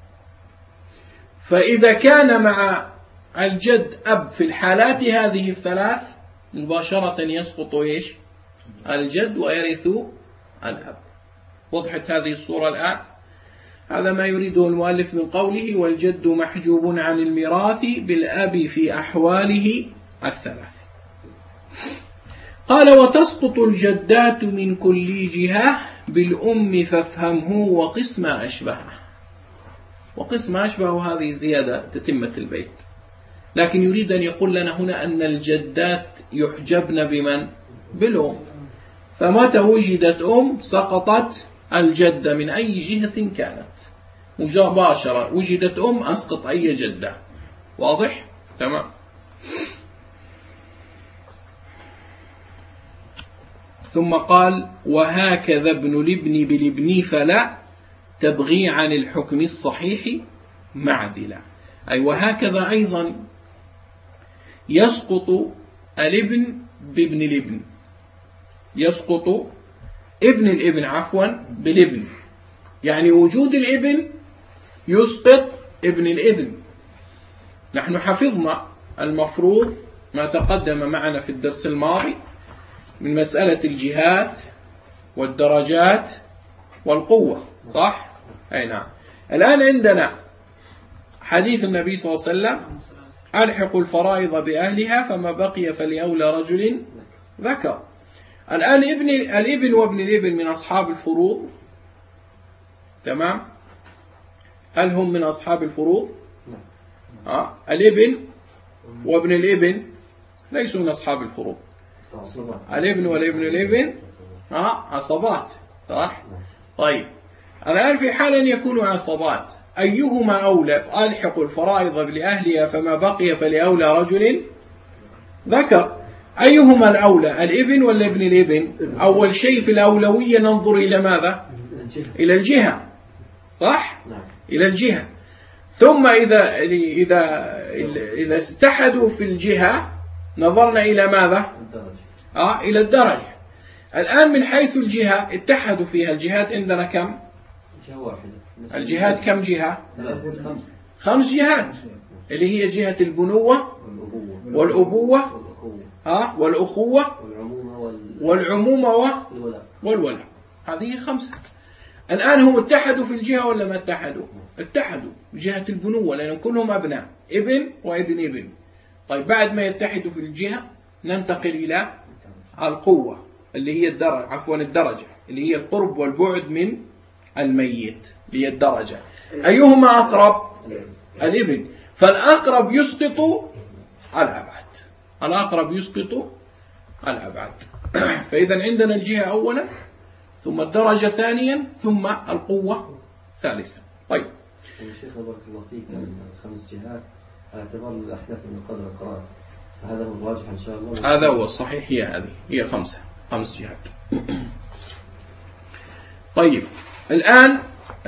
فإذا كان مع الجد أب في الحالات هذه الثلاث مباشرة يسقط إيش؟ الجد ويرث الأب. وضحت هذه الصورة الآن؟ هذا ما يريده المؤلف من قوله: والجد محجوب عن الميراث بالأب في أحواله الثلاث. قال: وتسقط الجدات من كل جهة بالأم فافهمه وقس ما أشبهه. وقس ما أشبهه هذه زيادة تتمة البيت، لكن يريد أن يقول لنا هنا أن الجدات يحجبن بمن؟ بالأم. فمتى وجدت أم سقطت الجدة من أي جهة كانت مباشرة. وجدت أم أسقط أي جدة. واضح؟ تمام. ثم قال: وهكذا ابن الابن بالابن فلا تبغي عن الحكم الصحيح معدلا. أي وهكذا أيضا يسقط الابن بابن الابن، يسقط ابن الابن بالابن، يعني وجود الابن يسقط ابن الابن. نحن حفظنا المفروض ما تقدم معنا في الدرس الماضي من مسألة الجهات والدرجات والقوة، صح؟ أي نعم. الآن عندنا حديث النبي صلى الله عليه وسلم: ألحقوا الفرائض بأهلها فما بقي فلأولى رجل ذكر. الآن الابن وابن الابن من أصحاب الفروض، تمام؟ هل هم من أصحاب الفروض؟ الابن وابن الابن ليسوا من أصحاب الفروض. الابن والابن الابن عصبات، صح؟ طيب الآن في حال أن يكونوا عصبات، أيهما أولى؟ ألحقوا الفرائض لأهلها فما بقي فلأولى رجل ذكر. أيهما الأولى، الابن ولا ابن الابن؟ أول شيء في الأولوية ننظر إلى ماذا؟ إلى الجهة، صح؟ إلى الجهة. ثم إذا اتحدوا في الجهة نظرنا إلى ماذا؟ إلى الدرجة. الآن من حيث الجهة اتحدوا فيها. الجهات عندنا كم؟ جهة واحدة. الجهات كم جهة؟ 5 جهات، اللي هي جهة البنوة والأبوة والأخوة والعمومة والولاء. هذه 5. الآن هم اتحدوا في الجهة ولا ما اتحدوا؟ اتحدوا جهة البنوة، لأن كلهم أبناء، ابن وابن ابن. طيب بعد ما يتحدوا في الجهة ننتقل إلى القوة، اللي هي الدرجة اللي هي القرب والبعد من الميت، اللي هي الدرجة. أيهما أقرب؟ الابن. فالأقرب يسقط الأبعد. الأقرب يسقط الأبعد. فإذا عندنا الجهة أولا، ثم الدرجة ثانيا، ثم القوة ثالثا. طيب الشيخ بارك الله فيك، 5 جهات على اعتبار الأحداث من قدر القراءة، فهذا هو الراجح إن شاء الله. هذا هو الصحيح، هي 5 جهات. طيب الآن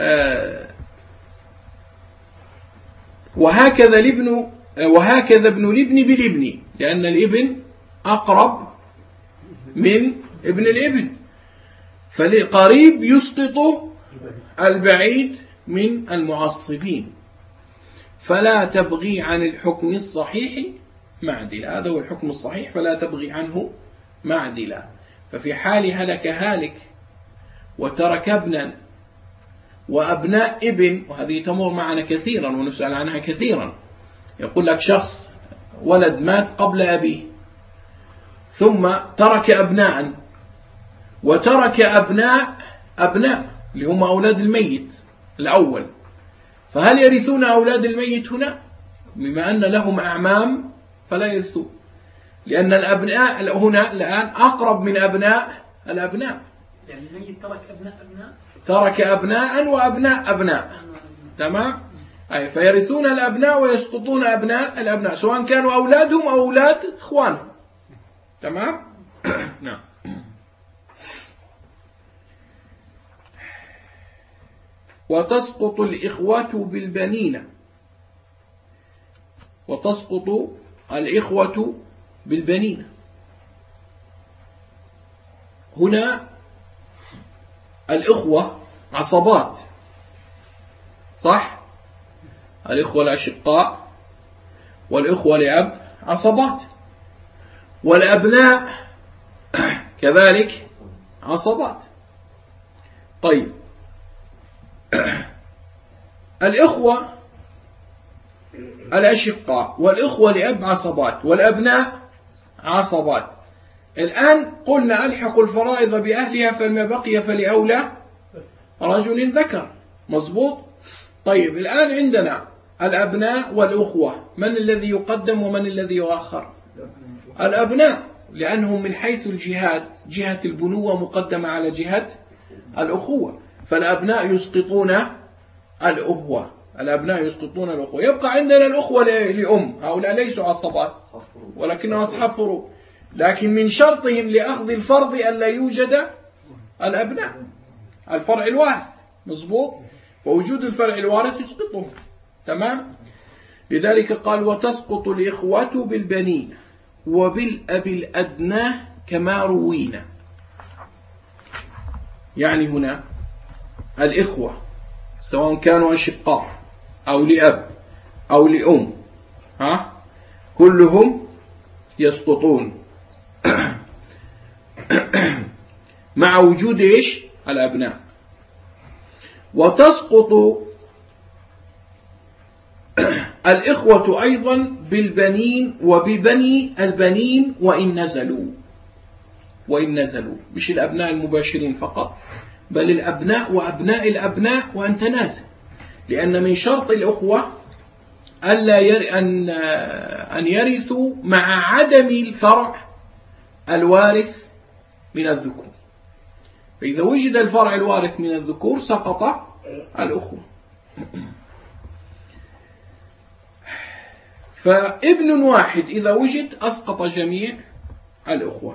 وهكذا ابن الابن بالابن، لأن الابن أقرب من ابن الابن، فالقريب يسقط البعيد من المعصبين، فلا تبغي عن الحكم الصحيح معدلا. هذا هو الحكم الصحيح، فلا تبغي عنه معدلا. ففي حال هلك هالك وترك ابنا وأبناء ابن، وهذه تمر معنا كثيرا ونسأل عنها كثيرا، يقول لك شخص ولد مات قبل أبيه، ثم ترك أبناء وترك أبناء اللي هم أولاد الميت الأول، فهل يرثون أولاد الميت هنا؟ بما أن لهم أعمام فلا يرثون، لأن الأبناء هنا الآن أقرب من الأبناء. يعني الميت ترك أبناء ترك أبناء وأبناء أبناء، تمام؟ أي فيرثون الأبناء ويسقطون الأبناء، سواء كانوا أولادهم أو أولاد إخوانهم، تمام؟ نعم. وتسقط الإخوة بالبنين. وتسقط الإخوة بالبنين. هنا الإخوة عصبات، صح؟ الإخوة الأشقاء والإخوة لأب عصبات، والأبناء كذلك عصبات. طيب الإخوة الأشقاء والإخوة لأب عصبات، والأبناء عصبات. الآن قلنا ألحقوا الفرائض بأهلها فما بقي فلأولى رجل ذكر، مظبوط؟ طيب الآن عندنا الأبناء والأخوة، من الذي يقدم ومن الذي يؤخر؟ الأبناء، لأنهم من حيث الجهات جهة البنوة مقدمة على جهة الأخوة، فالأبناء يسقطون الأخوة. يبقى عندنا الأخوة لأم، هؤلاء ليسوا عصبات ولكنهم أصحاب فروض، لكن من شرطهم لأخذ الفرض أن لا يوجد الأبناء، الفرع الوارث، مظبوط؟ فوجود الفرع الوارث يسقطه، تمام؟ لذلك قال وتسقط الإخوة بالبنين وبالأب الأدنى كما روينا. يعني هنا الإخوة سواء كانوا أشقاء أو لأب أو لأم، كلهم يسقطون مع وجود الأبناء. وتسقط الإخوة أيضا بالبنين وببني البنين وإن نزلوا، مش الأبناء المباشرين فقط، بل الأبناء وأبناء الأبناء وأنت نازل، لأن من شرط الأخوة أن يرثوا مع عدم الفرع الوارث من الذكور. فإذا وجد الفرع الوارث من الذكور سقط الأخوة. فابن واحد إذا وجد أسقط جميع الأخوة.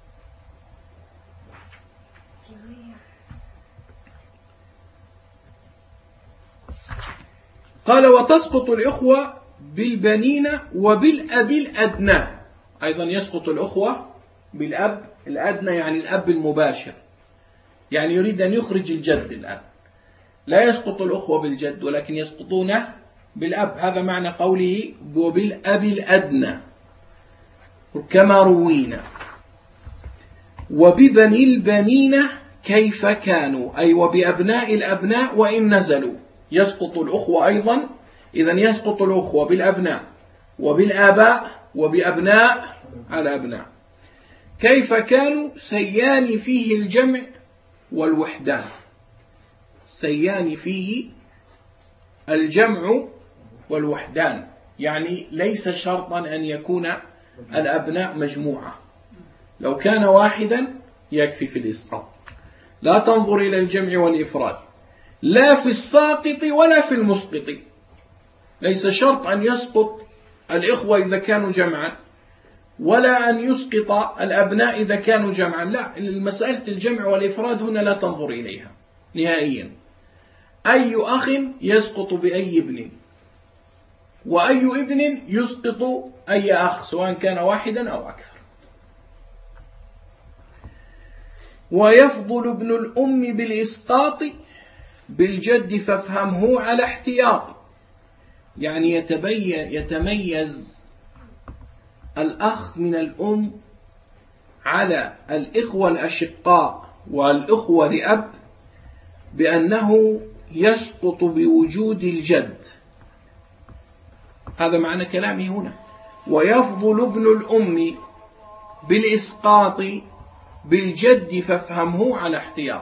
قال وتسقط الأخوة بالبنين وبالأب الأدنى. أيضا يسقط الأخوة بالأب الأدنى، يعني الأب المباشر، يعني يريد أن يخرج الجد الآن. لا يسقط الأخوة بالجد ولكن يسقطون بالأب. هذا معنى قوله وبالأب الأدنى كما روينا. وببني البنين كيف كانوا، أي وبأبناء الأبناء وإن نزلوا. يسقط الأخوة أيضا، إذن يسقط الأخوة بالأبناء وبالآباء وبأبناء الأبناء. كيف كانوا سيان فيه الجمع والوحدان. سيان فيه الجمع والوحدان، يعني ليس شرطا أن يكون الأبناء مجموعة، لو كان واحدا يكفي في الإسقاط. لا تنظر إلى الجمع والإفراد، لا في الساقط ولا في المسقط. ليس شرط أن يسقط الإخوة إذا كانوا جمعا، ولا أن يسقط الأبناء إذا كانوا جمعا. لا، المسألة الجمع والإفراد هنا لا تنظر إليها نهائيا. أي أخ يسقط بأي ابن، وأي ابن يسقط أي أخ، سواء كان واحدا أو أكثر. ويفضل ابن الأم بالإسقاط بالجد فافهمه على احتياط. يعني يتميز الأخ من الأم على الإخوة الأشقاء والإخوة لأب بأنه يسقط بوجود الجد. هذا معنى كلامي هنا. ويفضل ابن الأم بالإسقاط بالجد فافهمه على احتياط.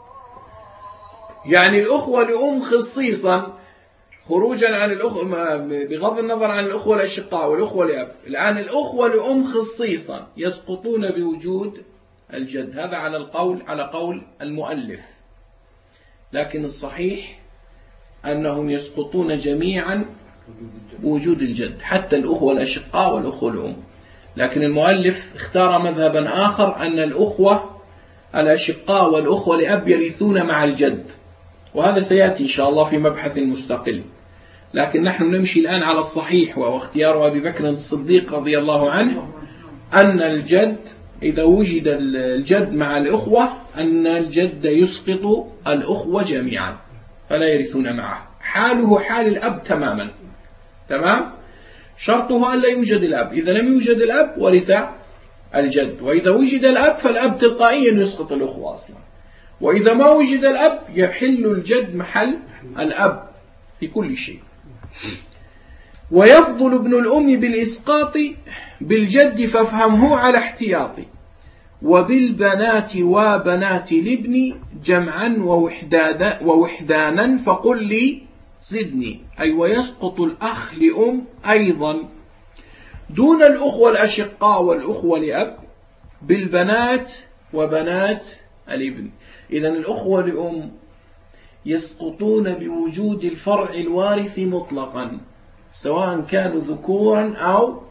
يعني الأخوة لأم خصيصا، خروجا عن الأخوة بغض النظر عن الأخوة الأشقاء والأخوة لأب، الآن الأخوة لأم خصيصا يسقطون بوجود الجد. هذا على قول المؤلف، لكن الصحيح أنهم يسقطون جميعا بوجود الجد، حتى الأخوة الأشقاء والأخوة لأم. لكن المؤلف اختار مذهبا آخر، أن الأخوة الأشقاء والأخوة لأب يرثون مع الجد، وهذا سيأتي إن شاء الله في مبحث مستقل. لكن نحن نمشي الآن على الصحيح، واختيار أبي بكر الصديق رضي الله عنه أن الجد إذا وجد الجد مع الأخوة أن الجد يسقط الأخوة جميعا فلا يرثون معه. حاله حال الأب تماما، تمام. شرطه أن لا يوجد الأب، إذا لم يوجد الأب ورث الجد، وإذا وجد الأب فالأب تلقائيا يسقط الأخوة أصلا، وإذا ما وجد الأب يحل الجد محل الأب في كل شيء. ويفضل ابن الأم بالإسقاط بالجد فافهمه على احتياط. وبالبنات وبنات الابن جمعا ووحدانا فقل لي زدني. أي ويسقط الأخ لأم أيضا دون الأخوة الأشقاء والأخوة لأب بالبنات وبنات الابن. إذن الأخوة لأم يسقطون بوجود الفرع الوارث مطلقا، سواء كانوا ذكورا أو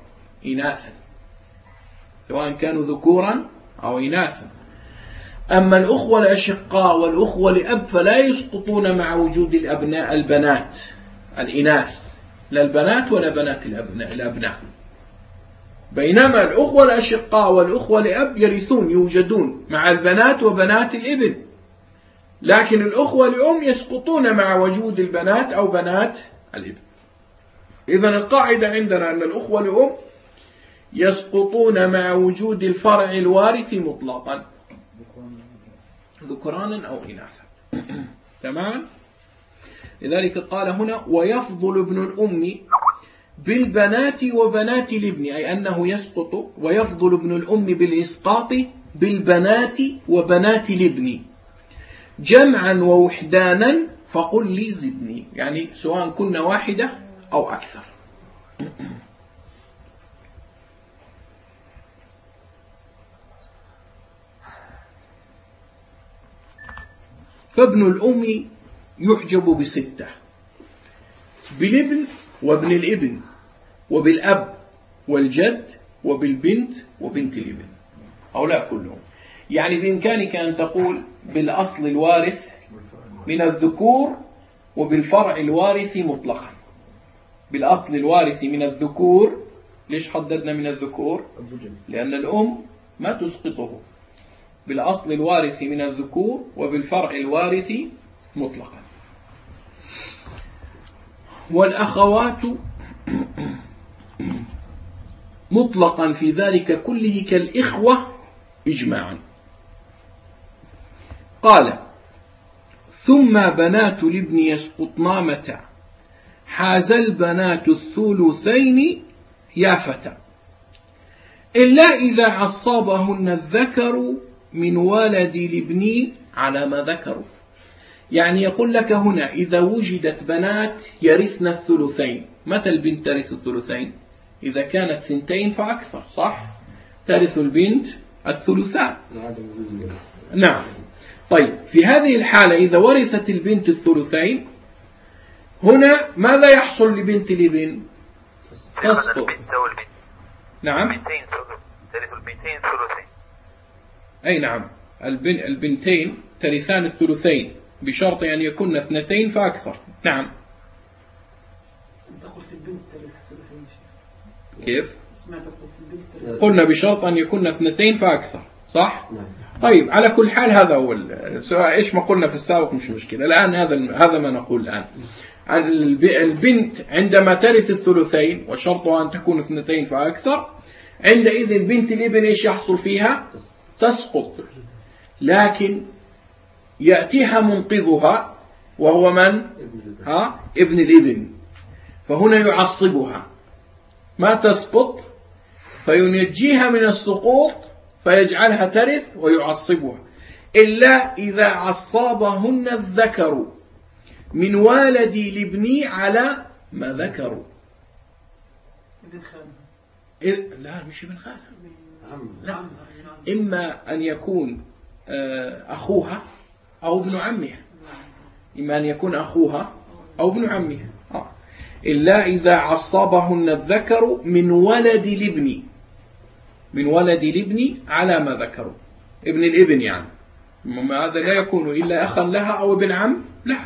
إناثا. أما الأخوة الأشقاء والأخوة لأب فلا يسقطون مع وجود البنات الإناث، لا البنات ولا بنات الأبناء. بينما الأخوة الأشقاء والأخوة لأب يوجدون مع البنات وبنات الابن، لكن الأخوة لأم يسقطون مع وجود البنات أو بنات الابن. إذن القاعدة عندنا أن الأخوة لأم يسقطون مع وجود الفرع الوارث مطلقا، ذكرانا أو إناثا. تمام. لذلك قال هنا ويفضل ابن الأم بالبنات وبنات الابن، أي أنه يسقط، ويفضل ابن الأم بالإسقاط بالبنات وبنات الابن جمعا ووحدانا فقل لي زدني، يعني سواء كنا واحدة أو أكثر. فابن الأم يحجب بستة: بالابن وابن الابن وبالأب والجد وبالبنت وبنت الابن، هؤلاء كلهم. يعني بإمكانك أن تقول بالأصل الوارث من الذكور وبالفرع الوارث مطلقا. بالأصل الوارث من الذكور، ليش حددنا من الذكور؟ لأن الأم ما تسقطه. بالأصل الوارث من الذكور وبالفرع الوارث مطلقا. والأخوات مطلقا في ذلك كله كالإخوة إجماعا. قال ثم بنات الابن يسقطنا متى حاز البنات الثلثين يا فتى إلا إذا عصبهن الذكر من ولد الابن على ما ذكروا. يعني يقول لك هنا إذا وجدت بنات يرثن الثلثين، متى البنت ترث الثلثين؟ إذا كانت 2 فأكثر، صح؟ ترث البنت الثلثان. نعم. طيب في هذه الحالة إذا ورثت البنت الثلثين، هنا ماذا يحصل لبنت الابن؟ تسقط. نعم. ترث البنتين ثلثين. أي نعم، البنتين ترثان الثلثين بشرط أن يكون 2 فأكثر. نعم. قلت البنت ترث الثلثين. كيف؟ سمعت قلت البنت. قلنا بشرط أن يكون 2 فأكثر، صح؟ طيب على كل حال هذا هو سواء إيش ما قلنا في السابق مش مشكلة. الآن هذا ما نقول الآن. البنت عندما ترث الثلثين وشرطها أن تكون 2 فأكثر، عندئذ بنت الابن إيش يحصل فيها؟ تسقط. لكن يأتيها منقذها وهو من؟ ابن الابن، فهنا يعصبها، ما تسقط، فينجيها من السقوط فيجعلها ترث ويعصبها. إلا إذا عصبهن الذكر من والد الابن على ما ذكروا. لا مش ابن خالها، لا، إما أن يكون أخوها أو ابن عمها، إما أن يكون أخوها أو ابن عمها. إلا إذا عصبهن الذكر من ولد الابن، من ولد الابن على ما ذكروا، ابن الابن يعني. هذا لا يكون إلا أخا لها أو ابن عم لها.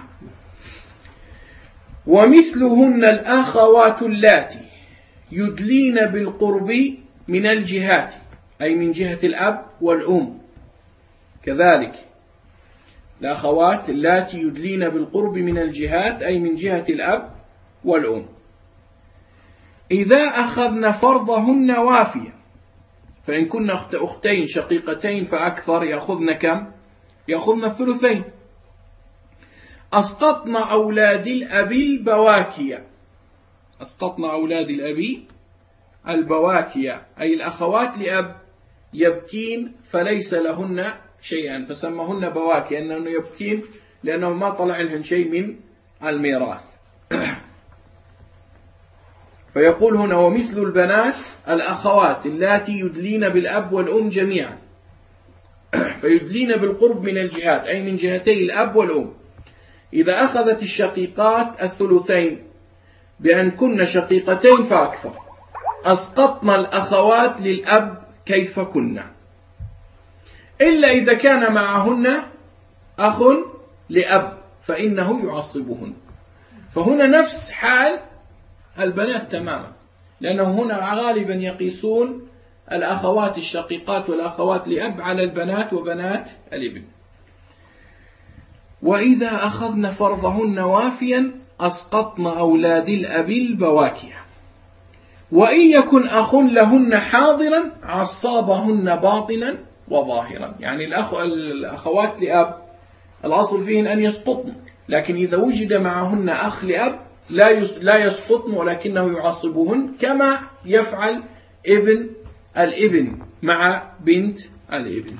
ومثلهن الأخوات اللاتي يدلين بالقرب من الجهات، أي من جهة الأب والأم. كذلك الأخوات اللاتي يدلين بالقرب من الجهات، أي من جهة الأب والأم. إذا أخذن فرضهن وافيا، فإن كن أختين شقيقتين فأكثر يأخذن كم؟ يأخذن الثلثين. أسقطن أولاد الأب البواكية، أسقطن أولاد الأب البواكية، أي الأخوات لأب يبكين فليس لهن شيئا، فسمهن بواكي، أنهن يبكين لأنه ما طلع لهن شيء من الميراث. فيقول هنا ومثل البنات الأخوات اللاتي يدلين بالأب والأم جميعا، فيدلين بالقرب من الجهات، أي من جهتي الأب والأم. إذا أخذت الشقيقات الثلثين بأن كن شقيقتين فأكثر، أسقطن الأخوات للأب كيف كنا، إلا إذا كان معهن أخ لأب فإنه يعصبهن. فهنا نفس حال البنات تماما، لأنه هنا غالبا يقيسون الأخوات الشقيقات والأخوات لأب على البنات وبنات الابن. وإذا أخذن فرضهن وافيا أسقطن أولاد الأب البواكية. وإن يكن أخ لهن حاضرا عصابهن باطنا وظاهرا. يعني الأخوات لأب الأصل فيهن أن يسقطن، لكن إذا وجد معهن أخ لأب لا يسقطن ولكنه يعصبهن كما يفعل ابن الابن مع بنت الابن.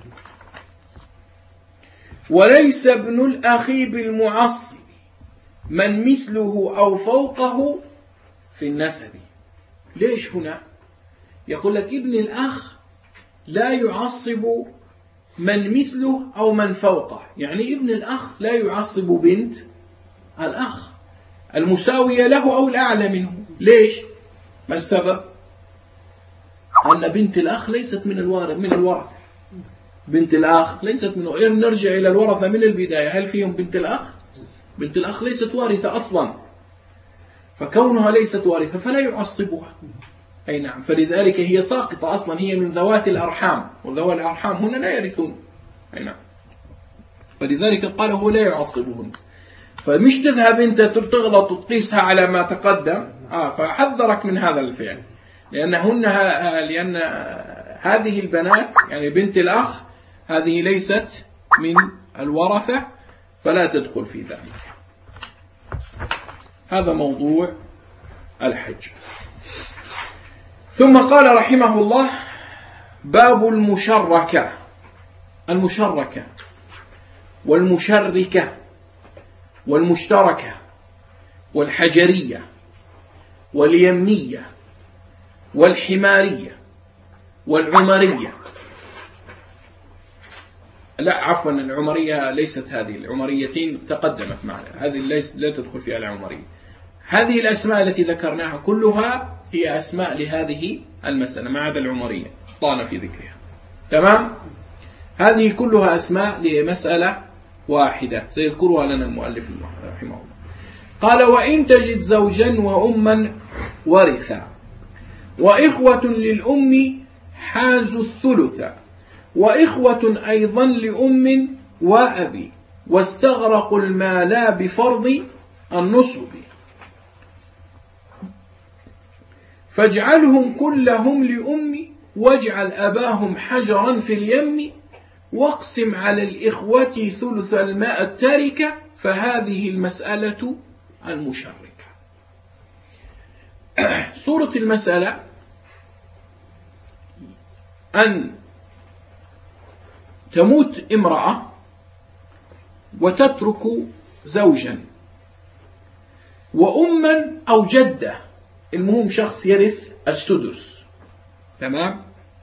وليس ابن الأخ بالمعصب من مثله أو فوقه في النسب. ليش هنا يقول لك ابن الأخ لا يعصب من مثله أو من فوقه؟ يعني ابن الأخ لا يعصب بنت الأخ المساوية له أو الأعلى منه. ليش؟ ما السبب؟ أن بنت الأخ ليست من الورثة. بنت الأخ ليست من نرجع إلى الورثة من البداية. هل فيهم بنت الأخ؟ بنت الأخ ليست وارثة أصلا، فكونها ليست وارثة فلا يعصبها. أي نعم، فلذلك هي ساقطة أصلا، هي من ذوات الأرحام، وذوات الأرحام هنا لا يرثون. أي نعم، فلذلك قال هو لا يعصبهن. فمش تذهب أنت تغلط وتقيسها على ما تقدم، فحذرك من هذا الفعل، لأن هذه البنات يعني بنت الأخ هذه ليست من الورثة فلا تدخل في ذلك. هذا موضوع الحج. ثم قال رحمه الله: باب المشركة والمشركة والمشتركة والحجرية واليمية والحمارية والعمرية. لا عفوا، العمرية ليست هذه، العمريتين تقدمت معنا، هذه لا تدخل فيها العمرية. هذه الأسماء التي ذكرناها كلها هي أسماء لهذه المسألة ما عدا العمرية طال في ذكرها. تمام؟ هذه كلها أسماء لمسألة واحدة سيذكرها لنا المؤلف رحمه الله. قال: وإن تجد زوجا وأما ورثا وإخوة للأم حازوا الثلث وإخوة أيضا لأم وأبي واستغرقوا المالا بفرض النصب فاجعلهم كلهم لأم واجعل أباهم حجرا في اليم واقسم على الإخوة ثلث الماء التاركة فهذه المسألة المشركة. صورة المسألة أن تموت امرأة وتترك زوجا وأما أو جدة، المهم شخص يرث السدس، تمام،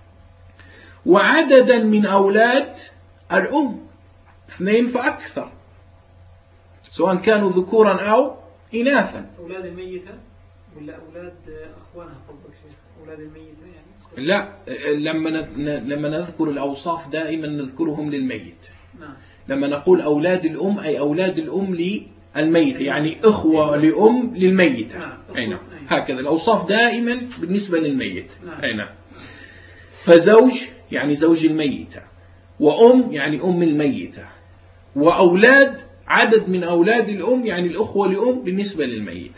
وعددا من أولاد الأم 2 فأكثر سواء كانوا ذكورا أو إناثا. أولاد الميتة ولا أولاد أخوانها قصدك شيخ؟ أولاد الميتة يعني؟ لا، لما نذكر الأوصاف دائما نذكرهم للميت. نعم. لما نقول أولاد الأم أي أولاد الأم للميت، يعني إخوة لأم للميت. نعم. أي نعم، هكذا الأوصاف دائما بالنسبة للميت. نعم. أي نعم. فزوج يعني زوج الميتة، وأم يعني أم الميتة، وأولاد عدد من أولاد الأم يعني الأخوة لأم بالنسبة للميتة.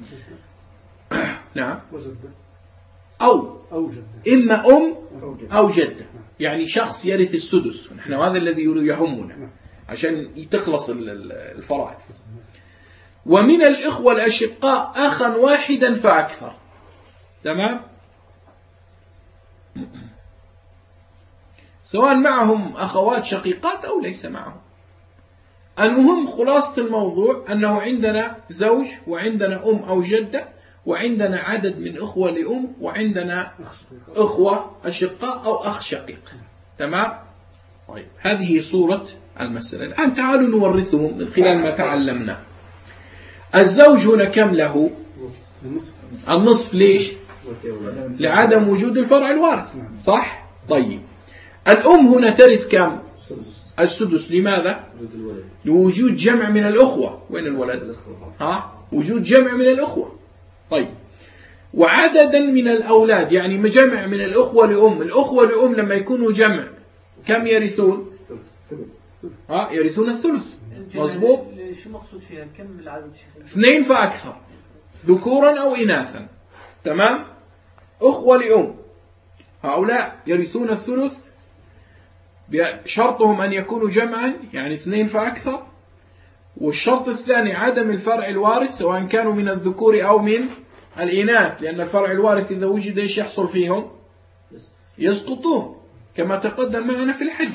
نعم. أو جدة. إما أم أو جدة، يعني شخص يرث السدس، نحن هذا الذي يهمنا عشان تخلص الفرائض. ومن الإخوة الأشقاء أخا واحدا فأكثر. تمام، سواء معهم أخوات شقيقات أو ليس معهم. المهم خلاصة الموضوع أنه عندنا زوج وعندنا أم أو جدة وعندنا عدد من أخوة لأم وعندنا أخوة أشقاء أو أخ شقيق. تمام؟ طيب، هذه صورة المسألة. الآن تعالوا نورثهم من خلال ما تعلمنا. الزوج هنا كم له؟ النصف. ليش؟ لعدم وجود الفرع الوارث، صح؟ طيب، الأم هنا ترث كم؟ السدس. لماذا؟ لوجود جمع من الأخوة. وين الولد؟ وجود جمع من الأخوة. طيب، وعددا من الأولاد يعني جمع من الأخوة لأم. الأخوة لأم لما يكونوا جمع كم يرثون؟ يرثون الثلث. مظبوط. شو مقصود فيها؟ كم العدد؟ 2 فأكثر ذكورا أو إناثا. تمام. أخوة لأم هؤلاء يرثون الثلث بشرطهم أن يكونوا جمعا يعني 2 فأكثر، والشرط الثاني عدم الفرع الوارث سواء كانوا من الذكور أو من الإناث، لأن الفرع الوارث إذا وجد إيش يحصل فيهم؟ يسقطون كما تقدم معنا في الحج.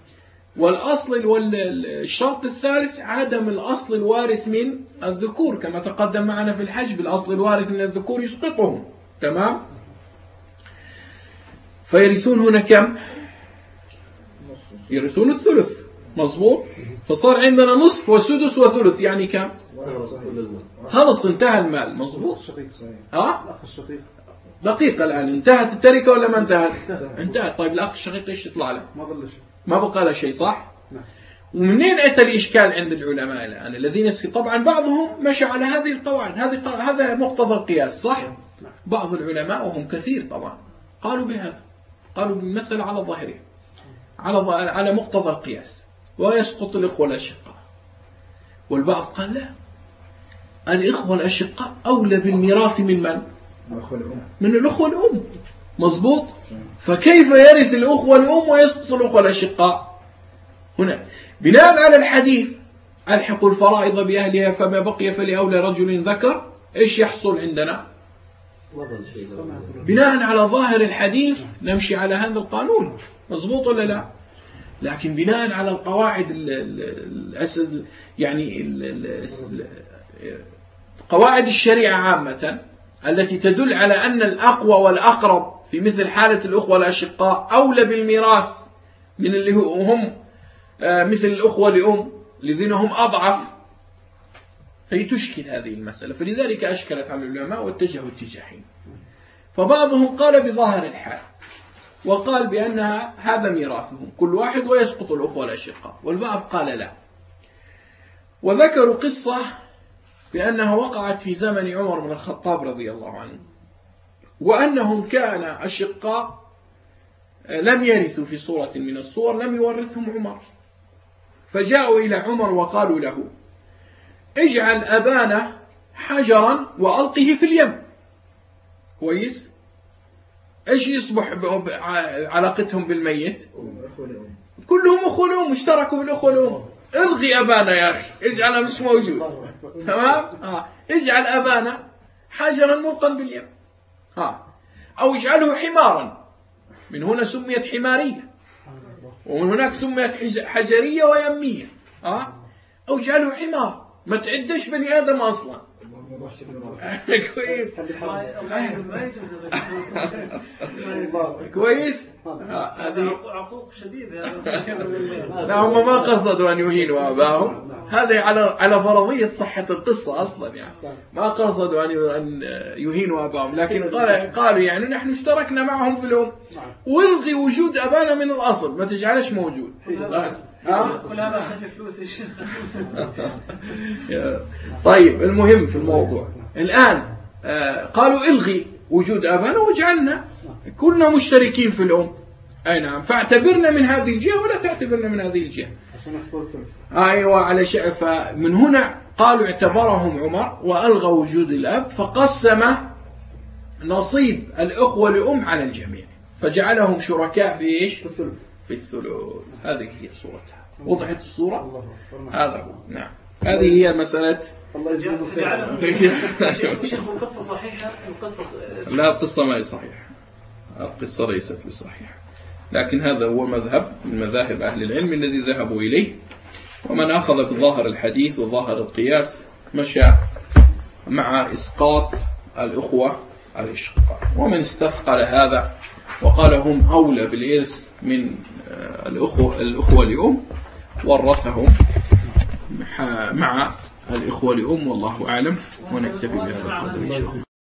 والشرط الثالث عدم الأصل الوارث من الذكور كما تقدم معنا في الحج، بالأصل الوارث من الذكور يسقطهم. تمام؟ فيرثون هنا كم؟ يرثون الثلث. مظبوط؟ فصار عندنا نصف وسدس وثلث، يعني كم؟ خلص انتهى المال. مظبوط؟ الأخ الشقيق دقيقة الآن انتهت التركة ولا ما انتهت؟ انتهت. طيب الأخ الشقيق ايش يطلع له؟ ما ظل شيء، ما بقى له شيء، صح؟ نعم. ومنين أتى الإشكال عند العلماء الآن الذين طبعا بعضهم مشى على هذه القواعد، هذا مقتضى القياس، صح؟ نعم. بعض العلماء وهم كثير طبعا قالوا بهذا، قالوا بالمسألة على ظاهرها على مقتضى القياس ويسقط الإخوة الأشقاء. والبعض قال لا، الإخوة الأشقاء أولى بالميراث من من؟ من الأخوة الأم. مظبوط؟ فكيف يرث الأخوة الأم ويسقط الأخوة الأشقاء؟ هنا بناء على الحديث ألحقوا الفرائض بأهلها فما بقي فلأولى رجل ذكر، إيش يحصل عندنا؟ بناء على ظاهر الحديث نمشي على هذا القانون. مظبوط ولا لا؟ لكن بناء على القواعد قواعد الشريعة عامة التي تدل على أن الأقوى والأقرب في مثل حالة الأخوة الأشقاء أولى بالميراث من اللي هم مثل الأخوة لأم الذين هم أضعف، فهي تشكل هذه المسألة. فلذلك أشكلت على العلماء واتجهوا اتجاهين. فبعضهم قال بظاهر الحال وقال بأنها هذا ميراثهم كل واحد ويسقط الأخوة الأشقاء، والبعض قال لا. وذكروا قصة بأنها وقعت في زمن عمر بن الخطاب رضي الله عنه، وأنهم كان أشقاء لم يرثوا في صورة من الصور، لم يورثهم عمر، فجاءوا إلى عمر وقالوا له اجعل أبانا حجرا وألقه في اليم. كويس؟ ايش يصبح علاقتهم بالميت؟ كلهم أخوة الأم، اشتركوا بالأخوة الأم. الغي أبانا يا أخي، اجعله مش موجود. تمام؟ اجعل أبانا حجرا ملقا باليم، أو اجعله حمارا، من هنا سميت حمارية، ومن هناك سميت حجرية ويمية. أو اجعله حمار، ما تعدش بني آدم أصلا. كويس؟ كويس؟ هذه عقوق شديد. لا، هم ما قصدوا أن يهينوا آباهم، هذا على فرضية صحة القصة أصلا، يعني ما قصدوا أن يهينوا آباهم، لكن قالوا يعني نحن اشتركنا معهم في الأم، والغي وجود أبانا من الأصل، ما تجعلش موجود. طيب المهم في الموضوع الآن قالوا الغي وجود أبانا واجعلنا كلنا مشتركين في الأم. أي نعم، فاعتبرنا من هذه الجهة ولا تعتبرنا من هذه الجهة. أيوة، على فمن هنا قالوا اعتبرهم عمر وألغى وجود الأب، فقسم نصيب الأخوة لأم على الجميع، فجعلهم شركاء في إيش؟ في الثلث. هذه هي صورتها. وضحت الصورة؟ هذا هو. نعم، هذه هي مسألة. الله يجزاكم خير. شيخ القصة صحيحة؟ لا، القصة ما هي صحيحة، القصة ليست بصحيحة، لكن هذا هو مذهب من مذاهب أهل العلم الذي ذهبوا إليه. ومن أخذ بظاهر الحديث وظاهر القياس مشى مع إسقاط الأخوة الأشقاء. ومن استثقل هذا وقال هم أولى بالإرث من الأخوة لأم ورثهم مع الإخوة لأم، والله أعلم. ونكتفي بهذا القدر إن شاء الله.